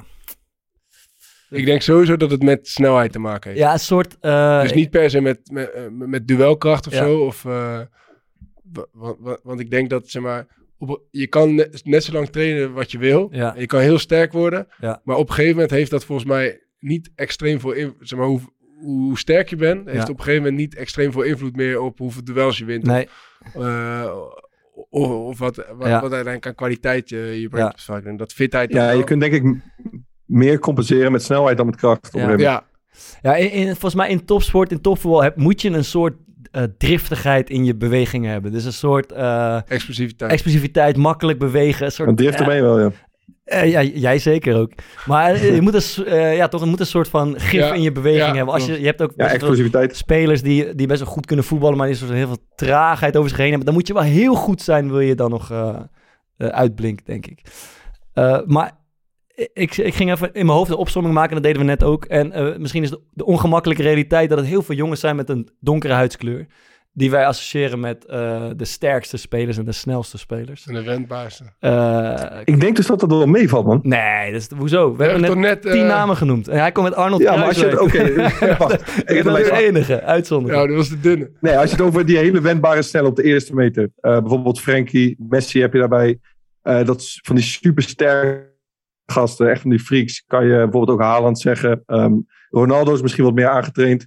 Ik denk sowieso dat het met snelheid te maken heeft. Ja, een soort... Uh, dus niet per se met, met, met duelkracht of ja. zo. Of, uh, want, want, want ik denk dat, zeg maar, op, je kan net, net zo lang trainen wat je wil. Ja. Je kan heel sterk worden. Ja. Maar op een gegeven moment heeft dat volgens mij niet extreem veel... In, zeg maar, hoe, hoe sterk je bent, heeft ja. op een gegeven moment niet extreem veel invloed meer op hoeveel duels je wint. Nee. Of, uh, of, of wat, wat, ja. wat uiteindelijk aan kwaliteit je, je brengt. Ja. En dat fitheid... Ja, wel. je kunt denk ik meer compenseren met snelheid dan met kracht. Op ja, ja. ja in, in, volgens mij in topsport, in topvoetbal heb, moet je een soort uh, driftigheid in je bewegingen hebben. Dus een soort... Uh, explosiviteit. Explosiviteit, makkelijk bewegen. Een soort, een drift ermee uh, wel, ja. Uh, ja, jij zeker ook. Maar uh, je moet een, uh, ja, toch, het moet een soort van gif ja, in je beweging ja, hebben. Als je, je hebt ook ja, explosiviteit. Spelers die, die best wel goed kunnen voetballen, maar die soort heel veel traagheid over zich heen hebben. Dan moet je wel heel goed zijn, wil je dan nog uh, uh, uitblinken, denk ik. Uh, maar ik, ik ging even in mijn hoofd een opsomming maken, dat deden we net ook. En uh, misschien is de, de ongemakkelijke realiteit dat het heel veel jongens zijn met een donkere huidskleur, die wij associëren met uh, de sterkste spelers en de snelste spelers. En de wendbaarste. Uh, ik denk dus dat dat wel meevalt, man. Nee, dat is, hoezo? We, we hebben net, net tien uh... namen genoemd. En hij komt met Arnold Ja, maar als je... Oké, okay, wacht. Ik dat is de enige, uitzondering. Ja, dat was de dunne. Nee, als je het over die hele wendbare snel op de eerste meter. Uh, bijvoorbeeld Frenkie, Messi heb je daarbij. Uh, dat is van die supersterke gasten, echt van die freaks. Kan je bijvoorbeeld ook Haaland zeggen. Um, Ronaldo is misschien wat meer aangetraind.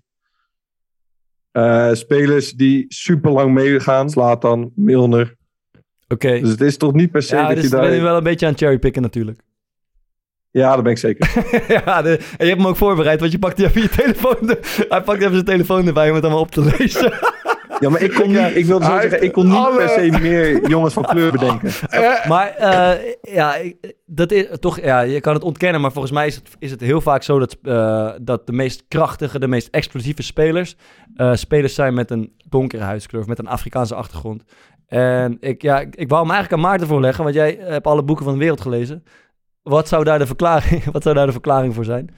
Uh, spelers die super lang meegaan. Zlatan, Milner. Oké. Okay. Dus het is toch niet per se ja, dat dus je daar... ben je wel een beetje aan cherrypicken natuurlijk. Ja, dat ben ik zeker. ja, de, en je hebt hem ook voorbereid, want je pakt even je telefoon. De, hij pakt even zijn telefoon erbij om het allemaal op te lezen. Ja, maar ik kon niet, ik wilde zo zeggen, ik kon niet alle... per se meer jongens van kleur bedenken. Maar uh, ja, dat is toch, ja, je kan het ontkennen, maar volgens mij is het, is het heel vaak zo dat, uh, dat de meest krachtige, de meest explosieve spelers, uh, spelers zijn met een donkere huidskleur of met een Afrikaanse achtergrond. En ik, ja, ik, ik wou hem eigenlijk aan Maarten voorleggen, want jij hebt alle boeken van de wereld gelezen. Wat zou daar de verklaring, wat zou daar de verklaring voor zijn?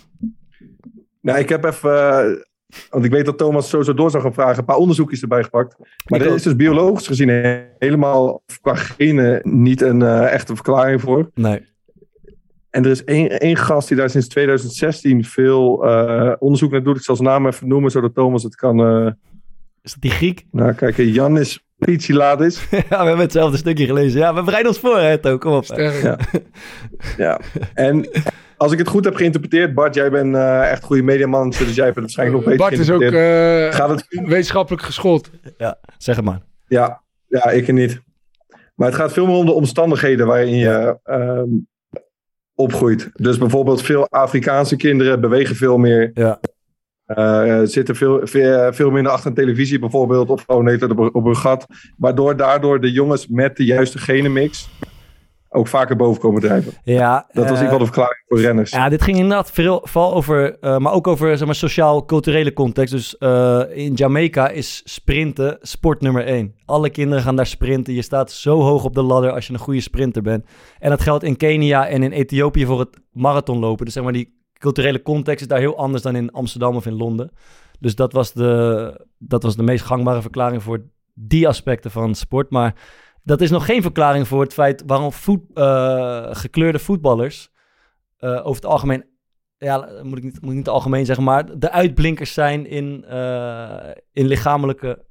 Nou, ik heb even... Uh... Want ik weet dat Thomas sowieso door zou gaan vragen. Een paar onderzoekjes erbij gepakt. Maar er is dus biologisch gezien helemaal qua genen niet een uh, echte verklaring voor. Nee. En er is één, één gast die daar sinds twintig zestien veel uh, onderzoek naar doet. Ik zal zijn naam even noemen, zodat Thomas het kan... Uh... Is dat die Griek? Nou, kijk, Yannis Pitsiladis. Ja, we hebben hetzelfde stukje gelezen. Ja, we bereiden ons voor, hè, To. Kom op. Ja. ja. En... Als ik het goed heb geïnterpreteerd, Bart, jij bent uh, echt een goede mediaman, dus jij hebt het waarschijnlijk nog beter Bart is ook uh, Gaat het... wetenschappelijk geschoold. Ja, zeg het maar. Ja, ja, ik er niet. Maar het gaat veel meer om de omstandigheden waarin je uh, opgroeit. Dus bijvoorbeeld veel Afrikaanse kinderen bewegen veel meer. Ja. Uh, zitten veel, veel, veel minder achter een televisie bijvoorbeeld, of gewoon net op, op een gat. Waardoor daardoor de jongens met de juiste genenmix ook vaker boven komen drijven. Ja, dat was in ieder geval de verklaring voor renners. Ja, dit ging inderdaad veel, vooral over, uh, maar ook over zeg maar, sociaal-culturele context. Dus uh, in Jamaica is sprinten sport nummer één. Alle kinderen gaan daar sprinten. Je staat zo hoog op de ladder als je een goede sprinter bent. En dat geldt in Kenia en in Ethiopië voor het marathonlopen. Dus zeg maar, die culturele context is daar heel anders dan in Amsterdam of in Londen. Dus dat was de, dat was de meest gangbare verklaring voor die aspecten van sport. Maar dat is nog geen verklaring voor het feit waarom voet, uh, gekleurde voetballers uh, over het algemeen, ja, moet ik, niet, moet ik niet algemeen zeggen, maar de uitblinkers zijn in, uh, in lichamelijke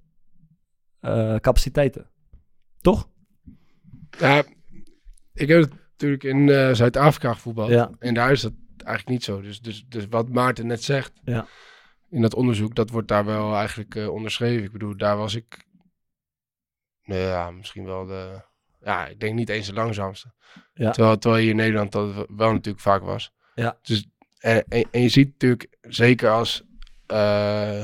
uh, capaciteiten. Toch? Ja, ik heb het natuurlijk in uh, Zuid-Afrika gevoetbald. Ja. En daar is dat eigenlijk niet zo. Dus, dus, dus wat Maarten net zegt, ja. in dat onderzoek, dat wordt daar wel eigenlijk uh, onderschreven. Ik bedoel, daar was ik... Nee, ja, misschien wel de... Ja, ik denk niet eens de langzaamste. Ja. Terwijl, terwijl hier in Nederland dat wel natuurlijk vaak was. Ja. Dus, en, en, en je ziet natuurlijk, zeker als... Uh,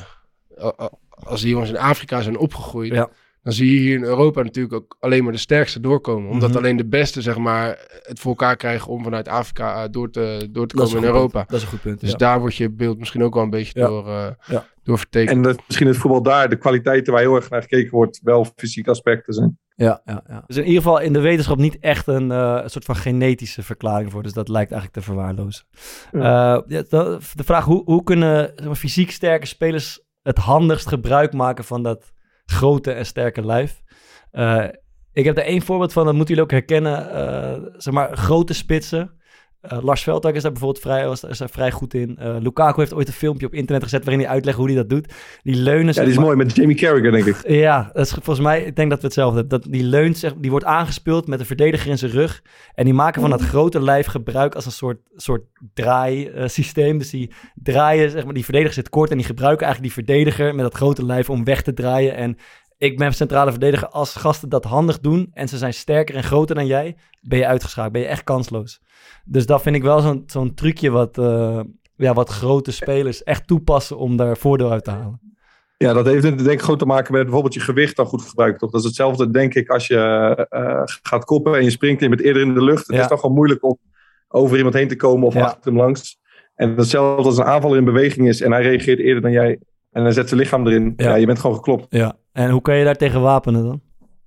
als die jongens in Afrika zijn opgegroeid... Ja. Dan zie je hier in Europa natuurlijk ook alleen maar de sterkste doorkomen. Omdat Mm-hmm. alleen de beste, zeg maar, het voor elkaar krijgen om vanuit Afrika uh, door te, door te Dat komen in Europa. Punt. Dat is een goed punt. Dus ja. daar wordt je beeld misschien ook wel een beetje ja. door, uh, ja. door vertekend. En dat misschien het voetbal daar, de kwaliteiten waar heel erg naar gekeken wordt, wel fysieke aspecten zijn. Ja, ja, ja. Dus in ieder geval in de wetenschap niet echt een, uh, een soort van genetische verklaring voor. Dus dat lijkt eigenlijk te verwaarlozen. Ja. Uh, ja, de vraag, hoe, hoe kunnen zeg maar, fysiek sterke spelers het handigst gebruik maken van dat grote en sterke lijf? Uh, ik heb er één voorbeeld van, dat moeten jullie ook herkennen. Uh, zeg maar, grote spitsen. Uh, Lars Veldhag is daar bijvoorbeeld vrij, was, is daar vrij goed in. Uh, Lukaku heeft ooit een filmpje op internet gezet waarin hij uitlegt hoe hij dat doet. Die leunen... Ja, die is maar... mooi met Jamie Carragher, denk ik. Ja, dat is volgens mij, ik denk dat we hetzelfde hebben. Dat die leunt, zeg, die wordt aangespeeld met een verdediger in zijn rug. En die maken van dat grote lijf gebruik als een soort, soort draaisysteem. Dus die draaien, zeg maar, die verdediger zit kort en die gebruiken eigenlijk die verdediger met dat grote lijf om weg te draaien. En ik ben centrale verdediger. Als gasten dat handig doen en ze zijn sterker en groter dan jij, ben je uitgeschakeld. Ben je echt kansloos. Dus dat vind ik wel zo'n, zo'n trucje wat, uh, ja, wat grote spelers echt toepassen om daar voordeel uit te halen. Ja, dat heeft denk ik gewoon te maken met bijvoorbeeld je gewicht dan goed gebruiken. Toch? Dat is hetzelfde, denk ik, als je uh, gaat koppen en je springt en je bent eerder in de lucht. Het ja. is dan gewoon moeilijk om over iemand heen te komen of ja. achter hem langs. En hetzelfde als een aanvaller in beweging is en hij reageert eerder dan jij en hij zet zijn lichaam erin. Ja, ja je bent gewoon geklopt. Ja. En hoe kan je daar tegen wapenen dan?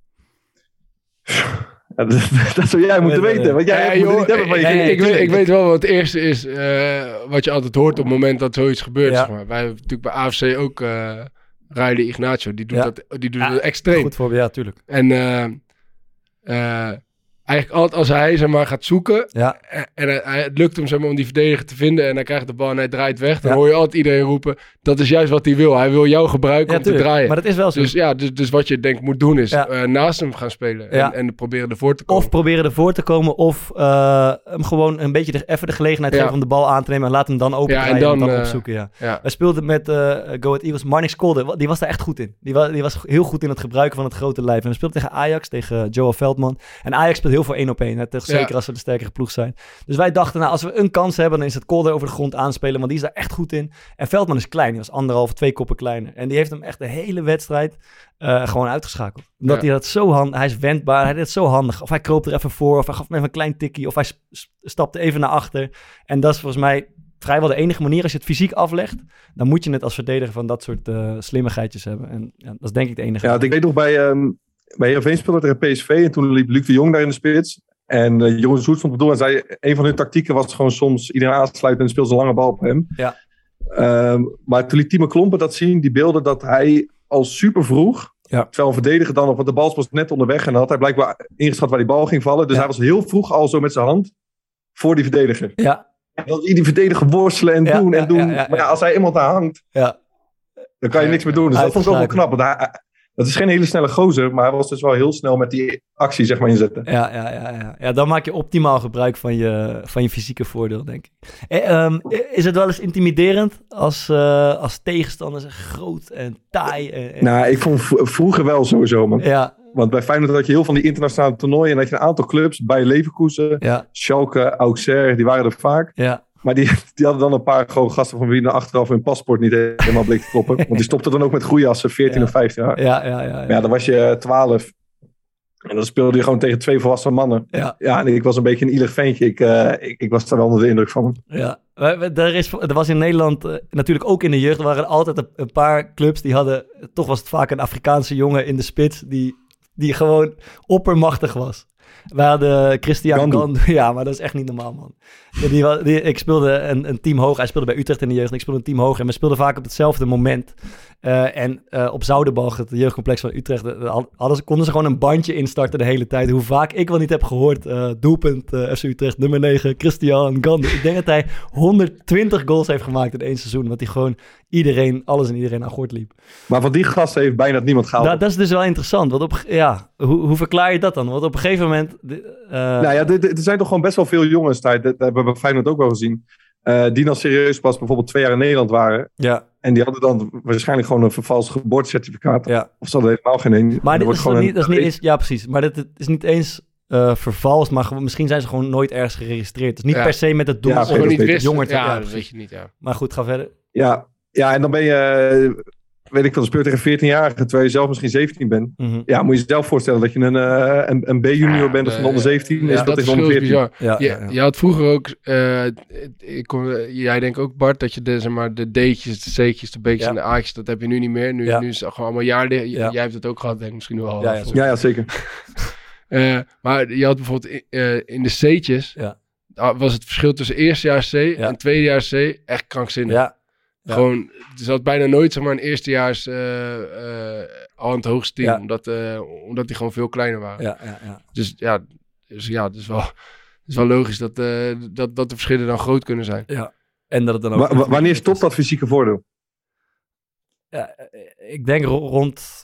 Ja, dat, dat zou jij moeten weet, weten. Want jij ja, joh, moet het niet hebben van je ik, ik, weet, ik weet wel wat het eerste is. Uh, wat je altijd hoort op het moment dat zoiets gebeurt. Ja. Zeg maar. Wij hebben natuurlijk bij A F C ook uh, Riley Ignacio. Die doet ja. dat, die doet ja, dat extreem. Goed voor, ja, tuurlijk. En uh, uh, eigenlijk altijd als hij zeg maar, gaat zoeken. Ja. En, en hij, het lukt hem zeg maar, om die verdediger te vinden. En hij krijgt de bal en hij draait weg. Dan ja. hoor je altijd iedereen roepen. Dat is juist wat hij wil. Hij wil jou gebruiken ja, om tuurlijk. te draaien. Maar dat is wel zo. Dus, ja, dus, dus wat je denk moet doen is ja. uh, naast hem gaan spelen. Ja. En, en proberen ervoor te komen. Of proberen ervoor te komen. Of uh, hem gewoon een beetje de, even de gelegenheid ja. geven om de bal aan te nemen. En laat hem dan open ja, draaien en dan, en dan uh, opzoeken. Ja. Ja. Wij speelden met uh, Go Ahead Eagles. Marnix Kolde. Die was daar echt goed in. Die was, die was heel goed in het gebruiken van het grote lijf. En we speelden tegen Ajax. Tegen Joel Veldman. En Ajax speelt heel veel één op één. Zeker ja. als we de sterkere ploeg zijn. Dus wij dachten, nou, als we een kans hebben, dan is het Kolder over de grond aanspelen, want die is daar echt goed in. En Veldman is klein, die was anderhalf, twee koppen kleiner. En die heeft hem echt de hele wedstrijd uh, gewoon uitgeschakeld. Omdat ja. hij dat zo handig, hij is wendbaar, hij deed het zo handig. Of hij kroop er even voor, of hij gaf hem even een klein tikkie, of hij sp- stapte even naar achter. En dat is volgens mij vrijwel de enige manier, als je het fysiek aflegt, dan moet je het als verdediger van dat soort uh, slimmigheidjes hebben. En ja, dat is denk ik de enige. Ja, ik weet nog bij, um, bij Heerenveen speelde tegen P S V en toen liep Luc de Jong daar in de spits. En uh, Jeroen Zoet stond op doel en zei, een van hun tactieken was gewoon soms iedereen aansluiten en speelde ze een lange bal op hem. Ja. Um, maar toen liet Timo Klompen dat zien, die beelden dat hij al super vroeg, ja. terwijl een verdediger dan nog, want de bal was net onderweg en dan had hij blijkbaar ingeschat waar die bal ging vallen. Dus ja. hij was heel vroeg al zo met zijn hand voor die verdediger. Ja. En dan zie je die verdediger worstelen en ja, doen ja, en doen. Ja, ja, ja. Maar ja, als hij iemand daar hangt, ja. dan kan je niks meer doen. Dus dat vond ik ook wel knap, want hij... Dat is geen hele snelle gozer, maar hij was dus wel heel snel met die actie zeg maar inzetten. Ja, ja, ja, ja. ja dan maak je optimaal gebruik van je, van je fysieke voordeel, denk ik. Eh, um, is het wel eens intimiderend als, uh, als tegenstander groot en taai? En, en... Nou, ik vond v- vroeger wel sowieso, man. Ja. Want bij Feyenoord had je heel van die internationale toernooien en had je een aantal clubs, bij Leverkusen, ja. Schalke, Auxerre, die waren er vaak. Ja. Maar die, die hadden dan een paar gewoon gasten van wie naar achteraf hun paspoort niet helemaal bleek te kloppen. Want die stopten dan ook met groeien als ze veertien ja. of vijftien jaar. Ja, ja, ja, ja. Maar ja, dan was je twaalf. En dan speelde je gewoon tegen twee volwassen mannen. Ja, ja en ik was een beetje een ielig ventje. Ik, uh, ik, ik was daar wel onder de indruk van. Ja, er, is, er was in Nederland uh, natuurlijk ook in de jeugd. Er waren altijd een, een paar clubs die hadden... Toch was het vaak een Afrikaanse jongen in de spits die, die gewoon oppermachtig was. We hadden Christian Gandu. Ja, maar dat is echt niet normaal, man. Die, die, ik speelde een, een team hoog. Hij speelde bij Utrecht in de jeugd. En ik speelde een team hoog. En we speelden vaak op hetzelfde moment. Uh, en uh, op Zoudenbalg, het jeugdcomplex van Utrecht, hadden ze, konden ze gewoon een bandje instarten de hele tijd. Hoe vaak ik wel niet heb gehoord. Uh, doelpunt uh, F C Utrecht, nummer negen, Christian Gandu. Ik denk dat hij honderdtwintig goals heeft gemaakt in één seizoen. Want hij gewoon iedereen, alles en iedereen aan gort liep. Maar van die gasten heeft bijna niemand gehaald. Nou, dat is dus wel interessant. Want op, ja, hoe, hoe verklaar je dat dan? Want op een gegeven moment... Uh, nou ja, er zijn toch gewoon best wel veel jongens daar. Dat hebben we bij Feyenoord ook wel gezien. Uh, die dan serieus pas bijvoorbeeld twee jaar in Nederland waren. Ja. En die hadden dan waarschijnlijk gewoon een vervalst geboortecertificaat. Ja. Of ze hadden helemaal geen een. Maar dit is, gewoon niet, een... dat is niet eens... Ja, precies. Maar dit is niet eens uh, vervalst. Maar gewoon, misschien zijn ze gewoon nooit ergens geregistreerd. Dus niet ja. per se met het doel ja, om niet wist. jonger te... Ja, ja, dat weet je niet, ja. Maar goed, ga verder. Ja, ja en dan ben je... weet ik veel, speel tegen veertienjarigen, terwijl je zelf misschien zeventien bent. Mm-hmm. Ja, moet je jezelf voorstellen dat je een, uh, een, een B-junior ja, bent of een onder zeventien. Ja, is dat, dat is is onder veertien. Ja, ja, je, ja, ja. je had vroeger ook, uh, ik kon, jij denkt ook Bart, dat je de, zeg maar, de D'tjes, de C'tjes, de B'tjes ja. en de A'tjes, dat heb je nu niet meer. Nu, ja. nu is het gewoon allemaal jaarden. Ja. Jij hebt het ook gehad, denk ik misschien wel. Ja, ja, ja, ja zeker. uh, maar je had bijvoorbeeld uh, in de C'tjes, ja. was het verschil tussen eerstejaars C ja. en tweedejaars C echt krankzinnig. Ja. Ja. Gewoon, er zat bijna nooit zeg maar, een eerstejaars uh, uh, al aan het hoogste team. Ja. Omdat, uh, omdat die gewoon veel kleiner waren. Ja, ja, ja. Dus ja, dus, ja het, is wel, het is wel logisch dat, uh, dat, dat de verschillen dan groot kunnen zijn. Ja. En dat het dan ook... W- w- wanneer stopt dat fysieke voordeel? Ja, ik denk ro- rond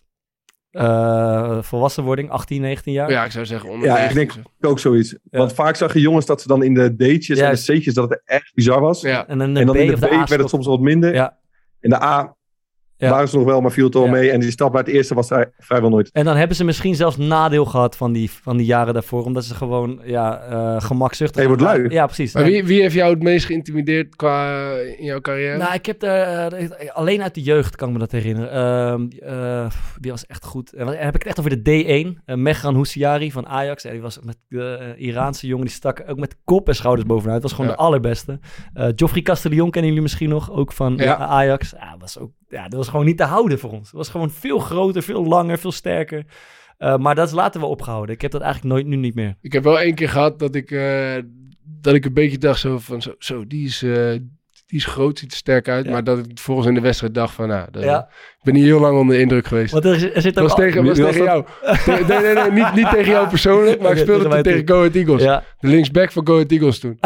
uh, volwassenwording, achttien, negentien jaar. Ja, ik zou zeggen onder Ja, negentien. ik denk ook zoiets. Ja. Want vaak zag je jongens dat ze dan in de D'tjes ja. en de C'tjes dat het echt bizar was. Ja. En, een en dan B in de of B de A werd het soms wat minder. Ja. In de A ja. waren ze nog wel, maar viel het al ja. mee. En die stap naar het eerste was er vrijwel nooit. En dan hebben ze misschien zelfs nadeel gehad van die, van die jaren daarvoor. Omdat ze gewoon ja, uh, gemakzuchtig... Je wordt lui. Ja, precies. Maar wie, wie heeft jou het meest geïntimideerd qua in jouw carrière? Nou, ik heb er... Uh, alleen uit de jeugd kan ik me dat herinneren. Uh, uh, die was echt goed. En dan heb ik het echt over de D één. Uh, Mehran Housiari van Ajax. Ja, die was met de uh, Iraanse jongen. Die stak ook met kop en schouders bovenuit. Dat was gewoon ja. de allerbeste. Uh, Geoffrey Castellion kennen jullie misschien nog. Ook van ja. uh, Ajax. Ja, dat was ook... Ja, dat was gewoon niet te houden voor ons. Het was gewoon veel groter, veel langer, veel sterker. Uh, maar dat is later wel opgehouden. Ik heb dat eigenlijk nooit, nu niet meer. Ik heb wel één keer gehad dat ik, uh, dat ik een beetje dacht zo van... Zo, zo die, is, uh, die is groot, ziet er sterk uit. Ja. Maar dat ik volgens in de wedstrijd dacht van... Nou, dat, ja. Ik ben niet heel lang onder de indruk geweest. Want er, is, er zit ook was al... tegen, was tegen jou. nee, nee, nee, niet, niet tegen jou persoonlijk. Maar okay, ik speelde tegen, toen tegen Go Ahead Eagles. Ja. De linksback van Go Ahead Eagles toen.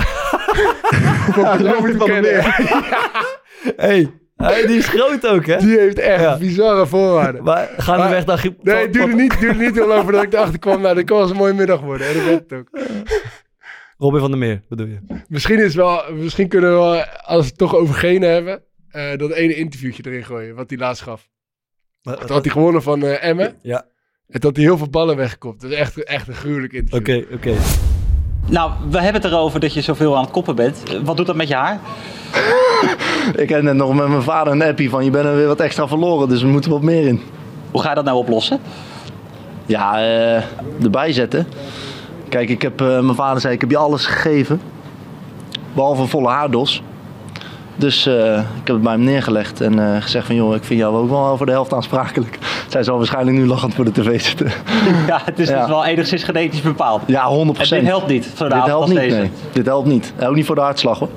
ja, Robert van der Meer. Hey... Hey, die is groot ook, hè? Die heeft echt ja. bizarre voorwaarden. Maar gaan we weg dan... Nee, het duurde niet, duurde niet heel lang voordat ik erachter kwam. Nou, dat kon een mooie middag worden. En dat werd het ook. Robin van der Meer, bedoel je? Misschien, is wel, misschien kunnen we wel, als we het toch over genen hebben... Uh, dat ene interviewtje erin gooien, wat hij laatst gaf. Wat, Toen had hij gewonnen van uh, Emmen. Ja. En toen had hij heel veel ballen weggekopt. Dat is echt, echt een gruwelijk interview. Oké, okay, oké. Okay. Nou, we hebben het erover dat je zoveel aan het koppen bent. Wat doet dat met je haar? Ik heb net nog met mijn vader een appie van je bent er weer wat extra verloren, dus we moeten wat meer in. Hoe ga je dat nou oplossen? Ja, uh, erbij zetten. Kijk, ik heb, uh, mijn vader zei ik heb je alles gegeven, behalve een volle haardos. Dus uh, ik heb het bij hem neergelegd en uh, gezegd van joh, ik vind jou ook wel voor de helft aansprakelijk. Zij zal waarschijnlijk nu lachend voor de tv zitten. Ja, het is ja. dus wel enigszins genetisch bepaald. Ja, honderd procent. En dit helpt niet voor de dit helpt niet, deze. Nee. Dit helpt niet. Ook niet voor de hartslag hoor.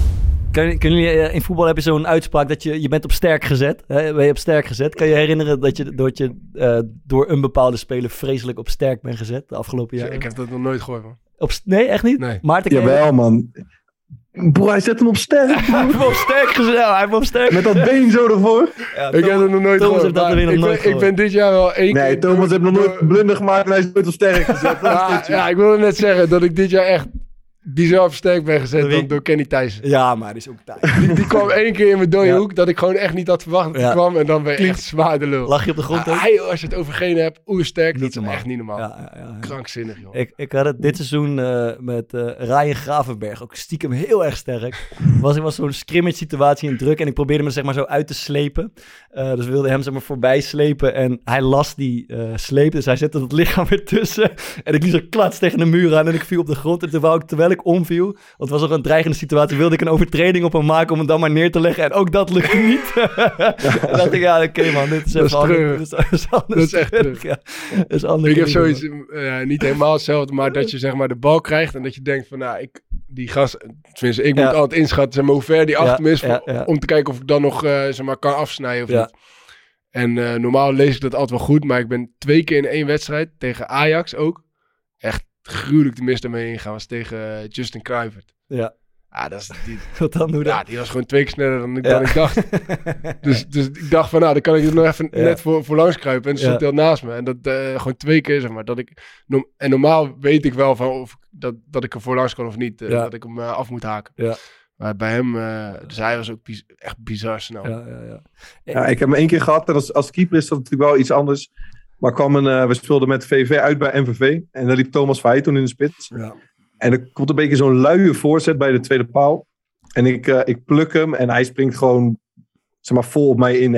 Kunnen jullie, in voetbal heb je zo'n uitspraak dat je, je bent op sterk gezet. Hè? Ben je op sterk gezet? Kan je herinneren dat je, dat je uh, door een bepaalde speler vreselijk op sterk bent gezet de afgelopen jaren? Ik heb dat nog nooit gehoord man. Op, nee, echt niet? Nee. Maarten, Jawel man. Broer, hij zet hem op sterk. Hij heeft hem op sterk gezet. Hij heeft hem op sterk. Met dat been zo ervoor. Ja, ik heb het nog nooit Thomas gehoord. Heeft dat weer nog ik, nooit ben, ik ben dit jaar wel één nee, keer... Thomas heeft nog nooit een blunder gemaakt en hij is nooit op sterk gezet. ja, ja, ik wilde net zeggen dat ik dit jaar echt bizar op sterk ben gezet dan door Kenny Thijssen. Ja, maar die is ook tijd. Die, die kwam één keer in mijn dode ja. hoek dat ik gewoon echt niet had verwacht dat hij ja. kwam en dan ben je echt zwaar de lul. Lag je op de grond? Ja, hij, als je het over genen hebt, oersterk, niet dat is normaal. echt niet normaal. Ja, ja, ja, ja. Krankzinnig, joh. Ik, ik had het dit seizoen uh, met uh, Ryan Gravenberg, ook stiekem heel erg sterk. Was, ik was zo'n scrimmage situatie in druk en ik probeerde me zeg maar zo uit te slepen. Uh, dus we wilden hem zeg maar voorbij slepen en hij las die uh, sleep, dus hij zette het lichaam weer tussen. En ik liet zo klats tegen de muur aan en ik viel op de grond. En terwijl ik, terwijl ik omviel, want het was ook een dreigende situatie, wilde ik een overtreding op hem maken om hem dan maar neer te leggen. En ook dat lukte niet. En dacht ik, ja, oké okay, man, dit is even dat is anders. Dat is, dat is echt terug. Ja, dat is anders. Ik heb zoiets, uh, niet helemaal hetzelfde, maar dat je zeg maar de bal krijgt en dat je denkt van, nou, ik, die gast, tenminste, ik moet ja. altijd inschatten, zeg maar, hoe ver die achter ja, me is, ja, ja. om te kijken of ik dan nog, uh, zeg maar, kan afsnijden of ja. niet. En uh, normaal lees ik dat altijd wel goed, maar ik ben twee keer in één wedstrijd, tegen Ajax ook, echt gruwelijk de mist ermee ingaan, was tegen uh, Justin Kluivert. Ja. Ja, dat is, die, Wat dan, hoe dan? Ja, die was gewoon twee keer sneller dan, ja. dan ik dacht. dus, dus ik dacht van, nou, dan kan ik er nog even ja. net voor, voor langs kruipen. En dan stond hij ja. al naast me. En dat uh, gewoon twee keer, zeg maar. Dat ik, no, en normaal weet ik wel van of dat, dat ik er voor langs kan of niet. Uh, ja. Dat ik hem uh, af moet haken. Ja. Maar bij hem, uh, dus hij was ook biz- echt bizar snel. Ja, ja, ja. ja, ik heb hem één keer gehad. En als, als keeper is dat natuurlijk wel iets anders. Maar kwam een, uh, we speelden met V V uit bij M V V. En daar liep Thomas Verhey toen in de spits. Ja. En er komt een beetje zo'n luie voorzet bij de tweede paal. En ik, uh, ik pluk hem en hij springt gewoon zeg maar, vol op mij in. En ik,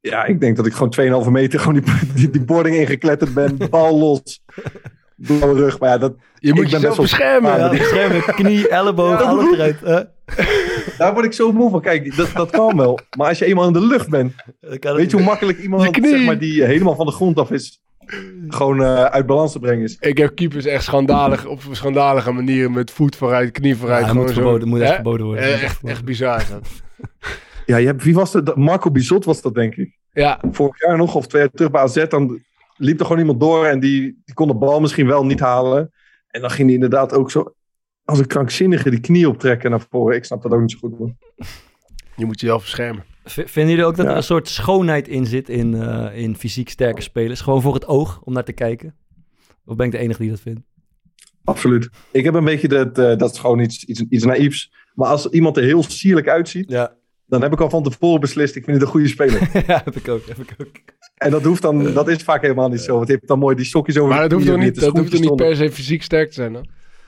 Ja, ik denk dat ik gewoon twee komma vijf meter gewoon die, die, die boarding ingekletterd ben. Bal los. Blauwe rug. Maar ja, dat, je moet jezelf beschermen. Ja, beschermen. Knie, elleboog, ja, alles eruit. Huh? Daar word ik zo moe van. Kijk, dat, dat kan wel. Maar als je eenmaal in de lucht bent. Weet je hoe makkelijk iemand zeg maar, die helemaal van de grond af is. Gewoon uh, uit balans te brengen is. Ik heb keepers echt schandalig, op schandalige manieren met voet vooruit, knie vooruit. Ja, moet, verboden, moet echt verboden worden. Eh, echt, echt bizar is dat. Ja, je hebt, wie was dat? Marco Bizot was dat, denk ik. Ja. Vorig jaar nog, of twee jaar terug bij A Z, dan liep er gewoon iemand door en die, die kon de bal misschien wel niet halen. En dan ging hij inderdaad ook zo als een krankzinnige die knie optrekken naar voren. Ik snap dat ook niet zo goed, man. Je moet jezelf beschermen. V- vinden jullie ook dat ja. er een soort schoonheid in zit in, uh, in fysiek sterke spelers? Gewoon voor het oog, om naar te kijken? Of ben ik de enige die dat vindt? Absoluut. Ik heb een beetje dat, uh, dat is gewoon iets, iets, iets naïefs. Maar als iemand er heel sierlijk uitziet, ja. dan heb ik al van tevoren beslist, ik vind het een goede speler. Ja, heb ik ook, heb ik ook. En dat hoeft dan, dat is vaak helemaal niet zo. Want je hebt dan mooi die sokjes over. Maar dat hoeft toch niet, dat hoeft toch niet stonden. per se fysiek sterk te zijn, dan?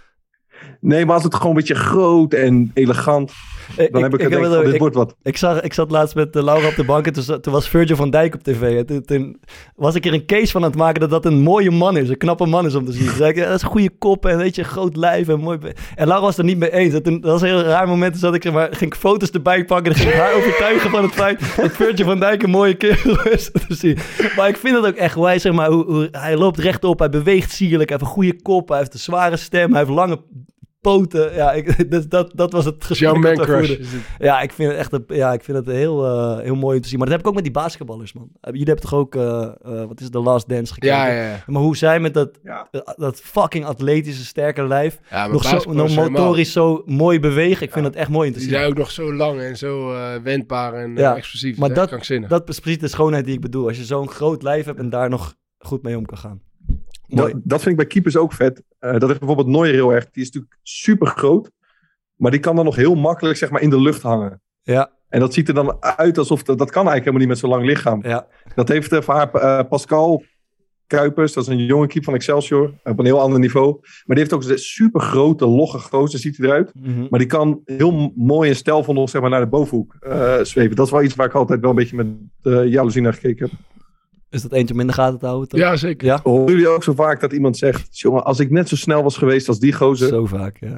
Nee, maar als het gewoon een beetje groot en elegant, dan ik, heb ik het denk van, dit ik, wordt wat. Ik, zag, ik zat laatst met uh, Laura op de bank en toen, toen was Virgil van Dijk op tv. En toen, toen was ik er een case van aan het maken dat dat een mooie man is, een knappe man is om te zien. Toen zei ik, ja, dat is een goede kop en weet je, groot lijf en mooi. En Laura was er niet mee eens. En toen, dat was een heel raar moment, toen zat ik, zeg maar, ging ik foto's erbij pakken en ging ik haar overtuigen van het feit dat Virgil van Dijk een mooie kerel is te zien. Maar ik vind het ook echt, hoe hij, zeg maar, hoe, hoe, hij loopt rechtop, hij beweegt sierlijk, hij heeft een goede kop, hij heeft een zware stem, hij heeft lange poten. Ja, ik, dus dat, dat was het gesprek. Jouw man crush. Ja, ik vind het echt een, ja, ik vind het heel, uh, heel mooi om te zien. Maar dat heb ik ook met die basketballers, man. Jullie hebben toch ook, uh, uh, wat is het, The Last Dance gekeken? Ja, ja, ja. Maar hoe zij met dat, ja. uh, dat fucking atletische, sterke lijf ja, nog, zo, nog motorisch zo mooi bewegen. Ik vind ja. dat echt mooi om te zien. Die zijn ook nog zo lang en zo uh, wendbaar en ja. uh, explosief. Maar dat, dat, dat is precies de schoonheid die ik bedoel. Als je zo'n groot lijf hebt en daar nog goed mee om kan gaan. Dat, dat vind ik bij keepers ook vet. Uh, dat is bijvoorbeeld Neuer heel erg. Die is natuurlijk super groot. Maar die kan dan nog heel makkelijk zeg maar, in de lucht hangen. Ja. En dat ziet er dan uit alsof... Dat, dat kan eigenlijk helemaal niet met zo'n lang lichaam. Ja. Dat heeft uh, voor haar uh, Pascal Kuipers. Dat is een jonge keeper van Excelsior. Op een heel ander niveau. Maar die heeft ook een super grote, logge gozer. Ziet hij eruit. Mm-hmm. Maar die kan heel mooi en stijlvol nog zeg maar, naar de bovenhoek uh, zweven. Dat is wel iets waar ik altijd wel een beetje met uh, jaloezie naar gekeken heb. Is dat eentje om in de gaten te houden? Toch? Ja, zeker. Ja? Horen jullie ook zo vaak dat iemand zegt... Jongen, als ik net zo snel was geweest als die gozer... Zo vaak, ja.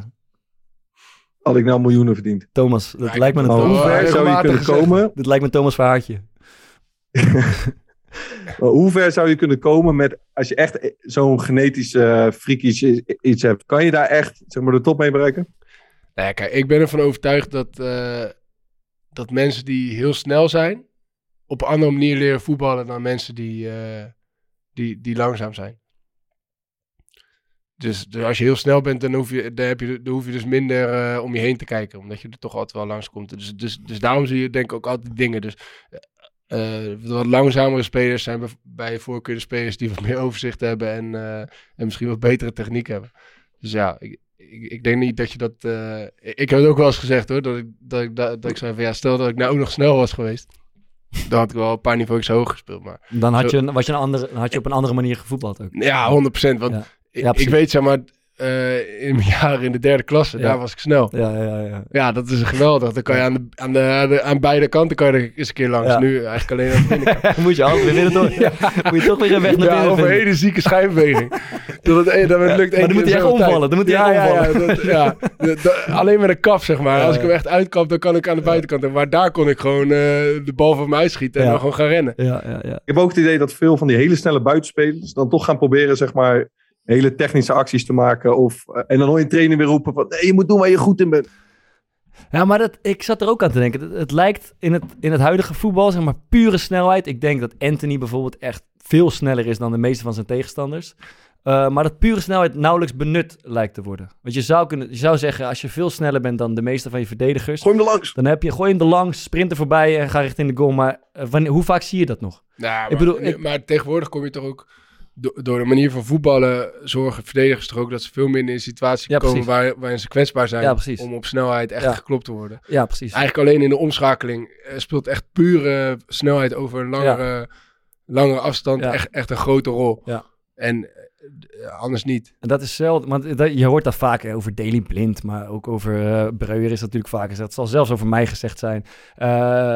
Had ik nou miljoenen verdiend. Thomas, dat ja, lijkt me een... Hoe ver zou je kunnen komen... Dit lijkt me Thomas Verhaartje. Maar hoe ver zou je kunnen komen met... Als je echt zo'n genetisch uh, freakish iets hebt... Kan je daar echt zeg maar, de top mee bereiken? Nee, kijk, ik ben ervan overtuigd dat... Uh, dat mensen die heel snel zijn... op een andere manier leren voetballen dan mensen die, uh, die, die langzaam zijn. Dus, dus als je heel snel bent, dan hoef je, dan heb je, dan hoef je dus minder uh, om je heen te kijken. Omdat je er toch altijd wel langs komt. Dus, dus, dus daarom zie je denk ik ook altijd dingen. Dus uh, wat langzamere spelers zijn bij, bij voorkeur de spelers die wat meer overzicht hebben. En, uh, en misschien wat betere techniek hebben. Dus ja, ik, ik, ik denk niet dat je dat... Uh, ik heb het ook wel eens gezegd hoor. Dat ik, dat ik, dat, dat ik zei van ja, stel dat ik nou ook nog snel was geweest. Dan had ik wel een paar niveaus hoger gespeeld. Maar dan had, zo, je, was je een andere, had je op een andere manier gevoetbald ook. Ja, honderd procent. Want ja. ik, ja, ik weet zeg maar... Uh, in mijn jaren in de derde klasse, ja. daar was ik snel. Ja, ja, ja. Ja, dat is geweldig. Dan kan je aan, de, aan, de, aan, de, aan beide kanten kan je er eens een keer langs. Ja. Nu eigenlijk alleen aan de binnenkant. Moet je altijd weer door. Ja. Moet je toch weer een weg naar ja, binnen of een hele zieke schijnbeweging. dat het, dat het lukt ja, maar dan moet hij echt omvallen. Dan moet hij ja, echt omvallen. Ja, ja, dat, ja. Dat, dat, alleen met een kap, zeg maar. Ja, Als ik hem echt uitkap, dan kan ik aan de buitenkant. En maar daar kon ik gewoon uh, de bal van me uitschieten en ja. dan gewoon gaan rennen. Ja, ja, ja. Ik heb ook het idee dat veel van die hele snelle buitenspelers dan toch gaan proberen, zeg maar... hele technische acties te maken. Of, uh, en dan hoor je een trainer weer roepen van... nee, je moet doen waar je goed in bent. Ja, maar dat, ik zat er ook aan te denken. Het, het lijkt in het, in het huidige voetbal, zeg maar, pure snelheid. Ik denk dat Anthony bijvoorbeeld echt veel sneller is dan de meeste van zijn tegenstanders. Uh, maar dat pure snelheid nauwelijks benut lijkt te worden. Want je zou, kunnen, je zou zeggen, als je veel sneller bent dan de meeste van je verdedigers... Gooi hem er langs. Dan heb je, gooi hem er langs, sprint er voorbij en ga richting de goal. Maar uh, wanneer, hoe vaak zie je dat nog? Nou, ik maar, bedoel, ik, maar tegenwoordig kom je toch ook... door de manier van voetballen zorgen verdedigers toch ook dat ze veel minder in situaties ja, komen waar, waarin ze kwetsbaar zijn ja, om op snelheid echt ja. geklopt te worden. Ja, precies. Eigenlijk alleen in de omschakeling uh, speelt echt pure snelheid over een langere, ja. langere afstand ja. echt, echt een grote rol. Ja. En uh, anders niet. En dat is zelden, want dat, je hoort dat vaak hè, over Daley Blind, maar ook over uh, Breuer is dat natuurlijk vaak gezegd. Het zal zelfs over mij gezegd zijn. Uh,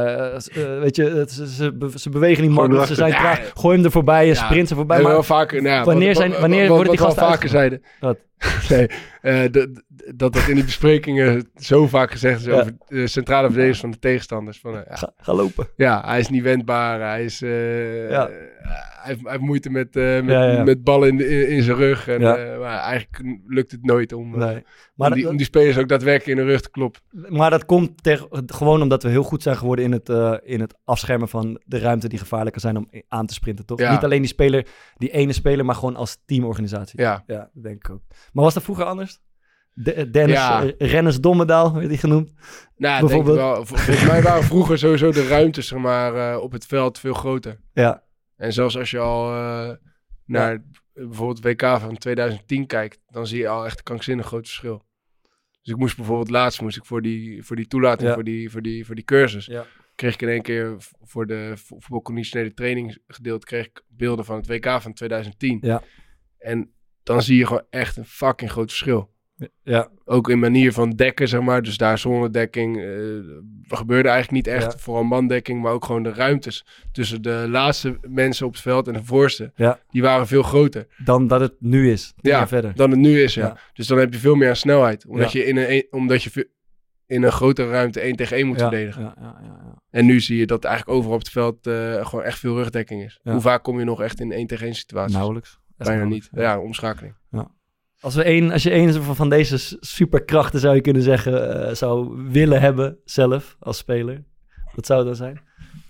uh, weet je, het, ze, ze, ze bewegen niet makkelijk, ze zijn traag. Ja, gooi hem er voorbij, je ja, sprint er voorbij. Maar wel vaker, nou ja, wanneer, wat, zijn, wanneer wat, worden die gasten gasten vaker zeiden? Wat? Nee, uh, d- d- dat dat in die besprekingen zo vaak gezegd is ja. over de centrale verdedigers van de tegenstanders. Van, uh, ja. ga, ga lopen. Ja, hij is niet wendbaar. Hij, is, uh, ja. uh, hij, heeft, hij heeft moeite met, uh, met, ja, ja. met ballen in, de, in, in zijn rug. En, ja. uh, maar eigenlijk lukt het nooit om, nee. uh, maar om, die, dat, om die spelers ook daadwerkelijk in de rug te kloppen. Maar dat komt ter, gewoon omdat we heel goed zijn geworden in het, uh, in het afschermen van de ruimte die gevaarlijker zijn om aan te sprinten, toch? Ja. Niet alleen die speler, die ene speler, maar gewoon als teamorganisatie. Ja. Ja, dat denk ik ook. Maar was dat vroeger anders? De, Dennis, ja. uh, Rennes Dommedaal, werd die genoemd? Nou, bijvoorbeeld. Denk ik wel. Volgens mij waren vroeger sowieso de ruimtes zeg maar, uh, op het veld veel groter. Ja. En zelfs als je al uh, naar ja. bijvoorbeeld W K van twintig tien kijkt, dan zie je al echt een krankzinnig groot verschil. Dus ik moest bijvoorbeeld laatst moest ik voor die, voor die toelating, ja. voor, die, voor, die, voor die cursus, ja. kreeg ik in één keer voor de voetbalconditionele training gedeelte kreeg ik beelden van het W K van twintig tien. Ja. En dan zie je gewoon echt een fucking groot verschil. Ja. Ook in manier van dekken, zeg maar. Dus daar zonnedekking uh, gebeurde eigenlijk niet echt. Ja. Vooral mandekking, maar ook gewoon de ruimtes tussen de laatste mensen op het veld en de voorste. Ja. Die waren veel groter. Dan dat het nu is. Ja, verder. dan het nu is, ja. ja. Dus dan heb je veel meer aan snelheid. Omdat ja. je in een, omdat je in een grotere ruimte één tegen één moet ja. verdedigen. Ja, ja, ja, ja. En nu zie je dat eigenlijk overal op het veld uh, gewoon echt veel rugdekking is. Ja. Hoe vaak kom je nog echt in één tegen één situaties? Nauwelijks. Bijna nauwelijks. niet. Ja, ja omschakeling. Ja. Als, we een, als je een van deze superkrachten, zou je kunnen zeggen, uh, zou willen hebben zelf als speler, wat zou het dan zijn?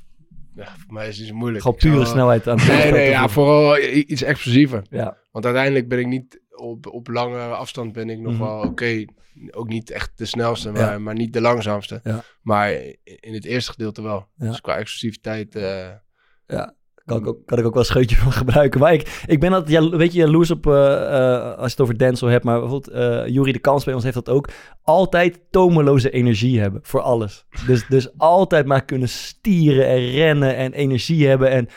Ja, voor mij is het niet zo moeilijk. Gewoon pure zou, snelheid aan het Nee, nee, ja, vooral iets explosiever. Ja. Want uiteindelijk ben ik niet, op, op lange afstand ben ik nog mm-hmm. wel oké. Okay, ook niet echt de snelste, maar, ja. maar niet de langzaamste. Ja. Maar in het eerste gedeelte wel. Ja. Dus qua explosiviteit... Uh, ja. Kan ik, ook, kan ik ook wel een scheutje van gebruiken. Maar ik, ik ben altijd ja, een beetje jaloers op, uh, uh, als je het over Denzel hebt, maar bijvoorbeeld uh, Jury de Kans bij ons heeft dat ook. Altijd tomeloze energie hebben voor alles. Dus, dus altijd maar kunnen stieren en rennen en energie hebben en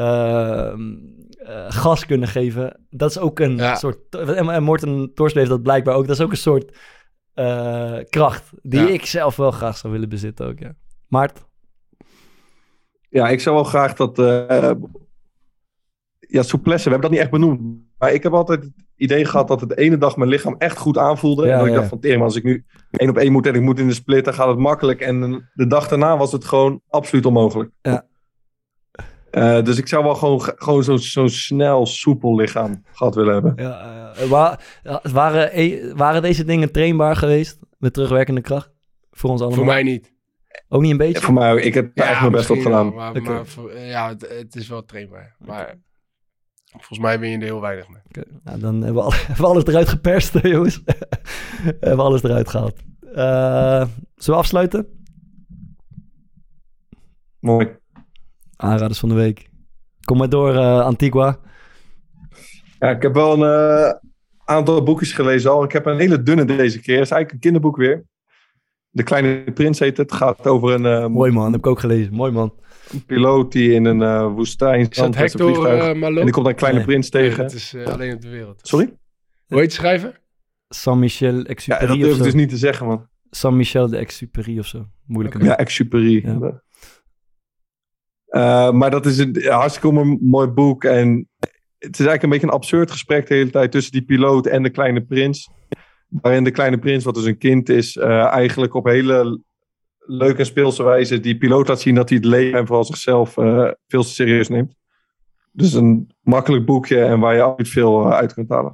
uh, uh, gas kunnen geven. Dat is ook een ja. soort... En, en Morten Torsby heeft dat blijkbaar ook. Dat is ook een soort uh, kracht die ja. ik zelf wel graag zou willen bezitten ook, ja. Maart? Ja, ik zou wel graag dat... Uh, ja, souplesse, we hebben dat niet echt benoemd. Maar ik heb altijd het idee gehad dat het de ene dag mijn lichaam echt goed aanvoelde. Ja, en dat ja. ik dacht van, tering, als ik nu één op één moet en ik moet in de split, dan gaat het makkelijk. En de dag daarna was het gewoon absoluut onmogelijk. Ja. Uh, dus ik zou wel gewoon, gewoon zo'n zo snel, soepel lichaam gehad willen hebben. Ja, uh, waar, waren, waren deze dingen trainbaar geweest met terugwerkende kracht? Voor ons allemaal? Voor mij niet. Ook niet een beetje? Ja, voor mij, ik heb daar ja, echt mijn best op gedaan. Wel, maar, okay. maar voor, ja, het, het is wel trainbaar. Maar okay. volgens mij ben je er heel weinig mee. Okay. Nou, dan hebben we, al, hebben we alles eruit geperst, jongens. hebben we alles eruit gehaald. Uh, zullen we afsluiten? Mooi. Aanraders van de week. Kom maar door, uh, Antigua. Ja, ik heb wel een uh, aantal boekjes gelezen al. Ik heb een hele dunne deze keer. Het is eigenlijk een kinderboek weer. De Kleine Prins heet het. Het gaat over een... Uh, Mooi man, heb ik ook gelezen. Mooi man. Een piloot die in een uh, woestijn standt met zijn vliegtuig. Uh, en die komt een Kleine nee. Prins tegen. Nee, het is uh, alleen op de wereld. Sorry? Hoe heet de schrijver? Saint-Michel Exupéry. Ja, dat durf ik dus niet te zeggen, man. Saint-Michel de Exupéry of zo. Moeilijke okay. Ja, Exupéry. Ja. Uh, maar dat is een hartstikke mooi boek. En het is eigenlijk een beetje een absurd gesprek de hele tijd tussen die piloot en de Kleine Prins. Waarin de Kleine Prins, wat dus een kind is, uh, eigenlijk op hele leuke en speelse wijze die piloot laat zien dat hij het leven en vooral zichzelf uh, veel te serieus neemt. Dus een makkelijk boekje en waar je altijd veel uh, uit kunt halen.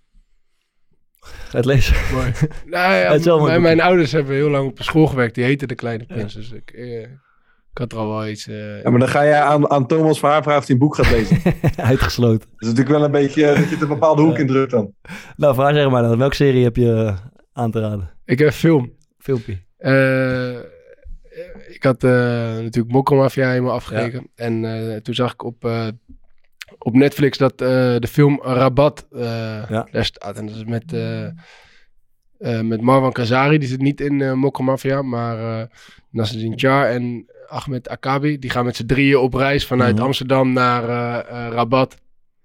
Het lezen. Mooi. Nou ja, het mijn, mijn ouders hebben heel lang op school gewerkt. Die heette de Kleine Prins. Ja. Dus ik, uh, ik had er al wel iets... Uh, ja, maar dan ga jij aan, aan Thomas van haar vragen of hij een boek gaat lezen. Uitgesloten. Dat is natuurlijk wel een beetje dat je het een bepaalde hoek ja. in drukt dan. Nou, vraag zeg maar dan. Welke serie heb je aan te raden? Ik heb film. Filmpje. Uh, ik had uh, natuurlijk Mokkelmafia helemaal afgekeken. Ja. En uh, toen zag ik op, uh, op Netflix dat uh, de film Rabat uh, ja. daar staat. En dat is met, uh, uh, met Marwan Kazari. Die zit niet in uh, Mokkelmafia, maar uh, Nasreddin Char en Ahmed Akabi. Die gaan met z'n drieën op reis vanuit mm-hmm. Amsterdam naar uh, uh, Rabat.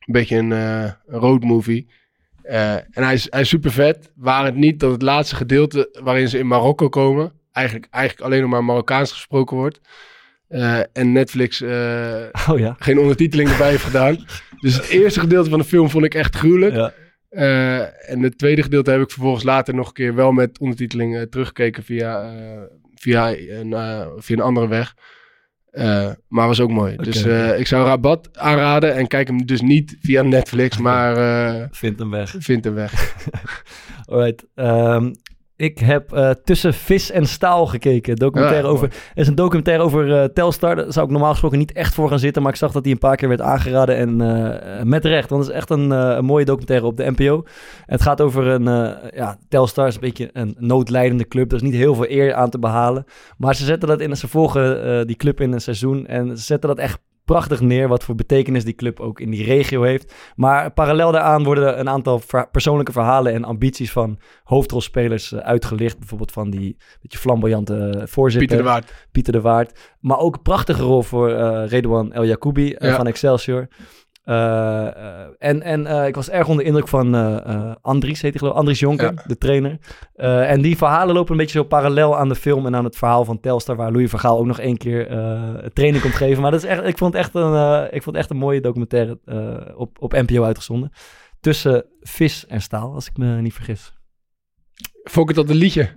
Een beetje een, uh, een road movie. Uh, en hij is, hij is super vet. Waar het niet dat het laatste gedeelte waarin ze in Marokko komen, eigenlijk, eigenlijk alleen nog maar Marokkaans gesproken wordt. Uh, en Netflix uh, oh, ja. geen ondertiteling erbij heeft gedaan. Dus het eerste gedeelte van de film vond ik echt gruwelijk. Ja. Uh, en het tweede gedeelte heb ik vervolgens later nog een keer wel met ondertiteling uh, teruggekeken via, uh, via, een, uh, via een andere weg. Uh, maar was ook mooi. Okay. Dus uh, ik zou Rabat aanraden en kijk hem dus niet via Netflix, maar uh, vind hem weg. Vind hem weg. Alright. Um, ik heb uh, Tussen Vis en Staal gekeken. Documentaire ja, over, er is een documentaire over uh, Telstar. Daar zou ik normaal gesproken niet echt voor gaan zitten, maar ik zag dat die een paar keer werd aangeraden en uh, met recht. Want het is echt een, uh, een mooie documentaire op de N P O. En het gaat over een, uh, ja, Telstar is een beetje een noodlijdende club. Er is niet heel veel eer aan te behalen. Maar ze zetten dat in, ze volgen uh, die club in een seizoen en ze zetten dat echt prachtig neer, wat voor betekenis die club ook in die regio heeft. Maar parallel daaraan worden een aantal ver- persoonlijke verhalen en ambities van hoofdrolspelers uh, uitgelicht. Bijvoorbeeld van die beetje flamboyante voorzitter. Pieter de Waard. Pieter de Waard. Maar ook een prachtige rol voor uh, Redouan El Yacoubi uh, ja. van Excelsior. Uh, uh, en en uh, ik was erg onder indruk van uh, uh, Andries, heet hij geloof Andries Jonker, ja. de trainer. Uh, en die verhalen lopen een beetje zo parallel aan de film en aan het verhaal van Telstar, waar Louis van Gaal ook nog één keer uh, training komt geven. Maar dat is echt, ik vond het echt een, uh, ik vond het echt een mooie documentaire uh, op, op N P O uitgezonden. Tussen Vis en Staal, als ik me niet vergis. Fokkert dat een liedje?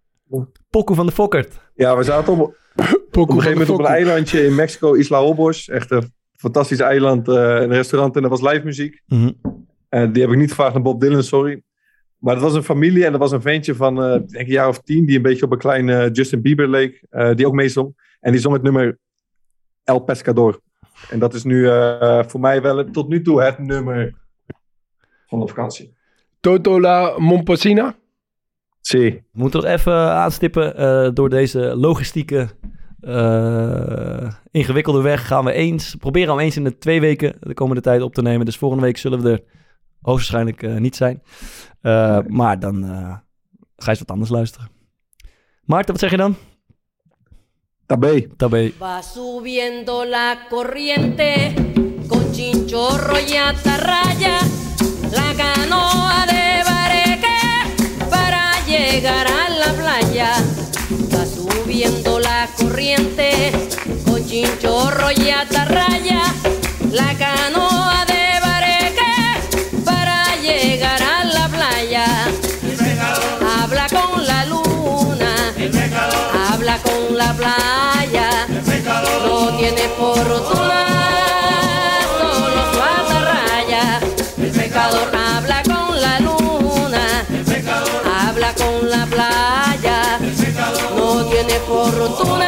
Pokoe van de Fokkert. Ja, we zaten op, op een gegeven moment op een eilandje in Mexico, Isla Obos. Echt een fantastisch eiland, uh, een restaurant en er was live muziek. Mm-hmm. Uh, die heb ik niet gevraagd naar Bob Dylan, sorry. Maar het was een familie en er was een ventje van uh, denk een jaar of tien die een beetje op een klein uh, Justin Bieber leek, uh, die ook meezong. En die zong het nummer El Pescador. En dat is nu uh, voor mij wel tot nu toe het nummer van de vakantie. Toto la Momposina? Si. We moeten nog even aanstippen uh, door deze logistieke Uh, ingewikkelde weg gaan we eens proberen om eens in de twee weken de komende tijd op te nemen. Dus volgende week zullen we er hoogstwaarschijnlijk uh, niet zijn. Uh, nee. Maar dan uh, ga je eens wat anders luisteren. Maarten, wat zeg je dan? Tabé. Tabé. Va subiendo la corriente con chinchorro y atarraya la canoa de Bareque para llegar a la playa. Va subiendo la corriente con chinchorro y atarraya la canoa de Bareque para llegar a la playa. Habla con la luna, habla con la playa, no tiene fortuna, solo su atarraya. El pescador habla con la luna, habla con la playa, no tiene fortuna.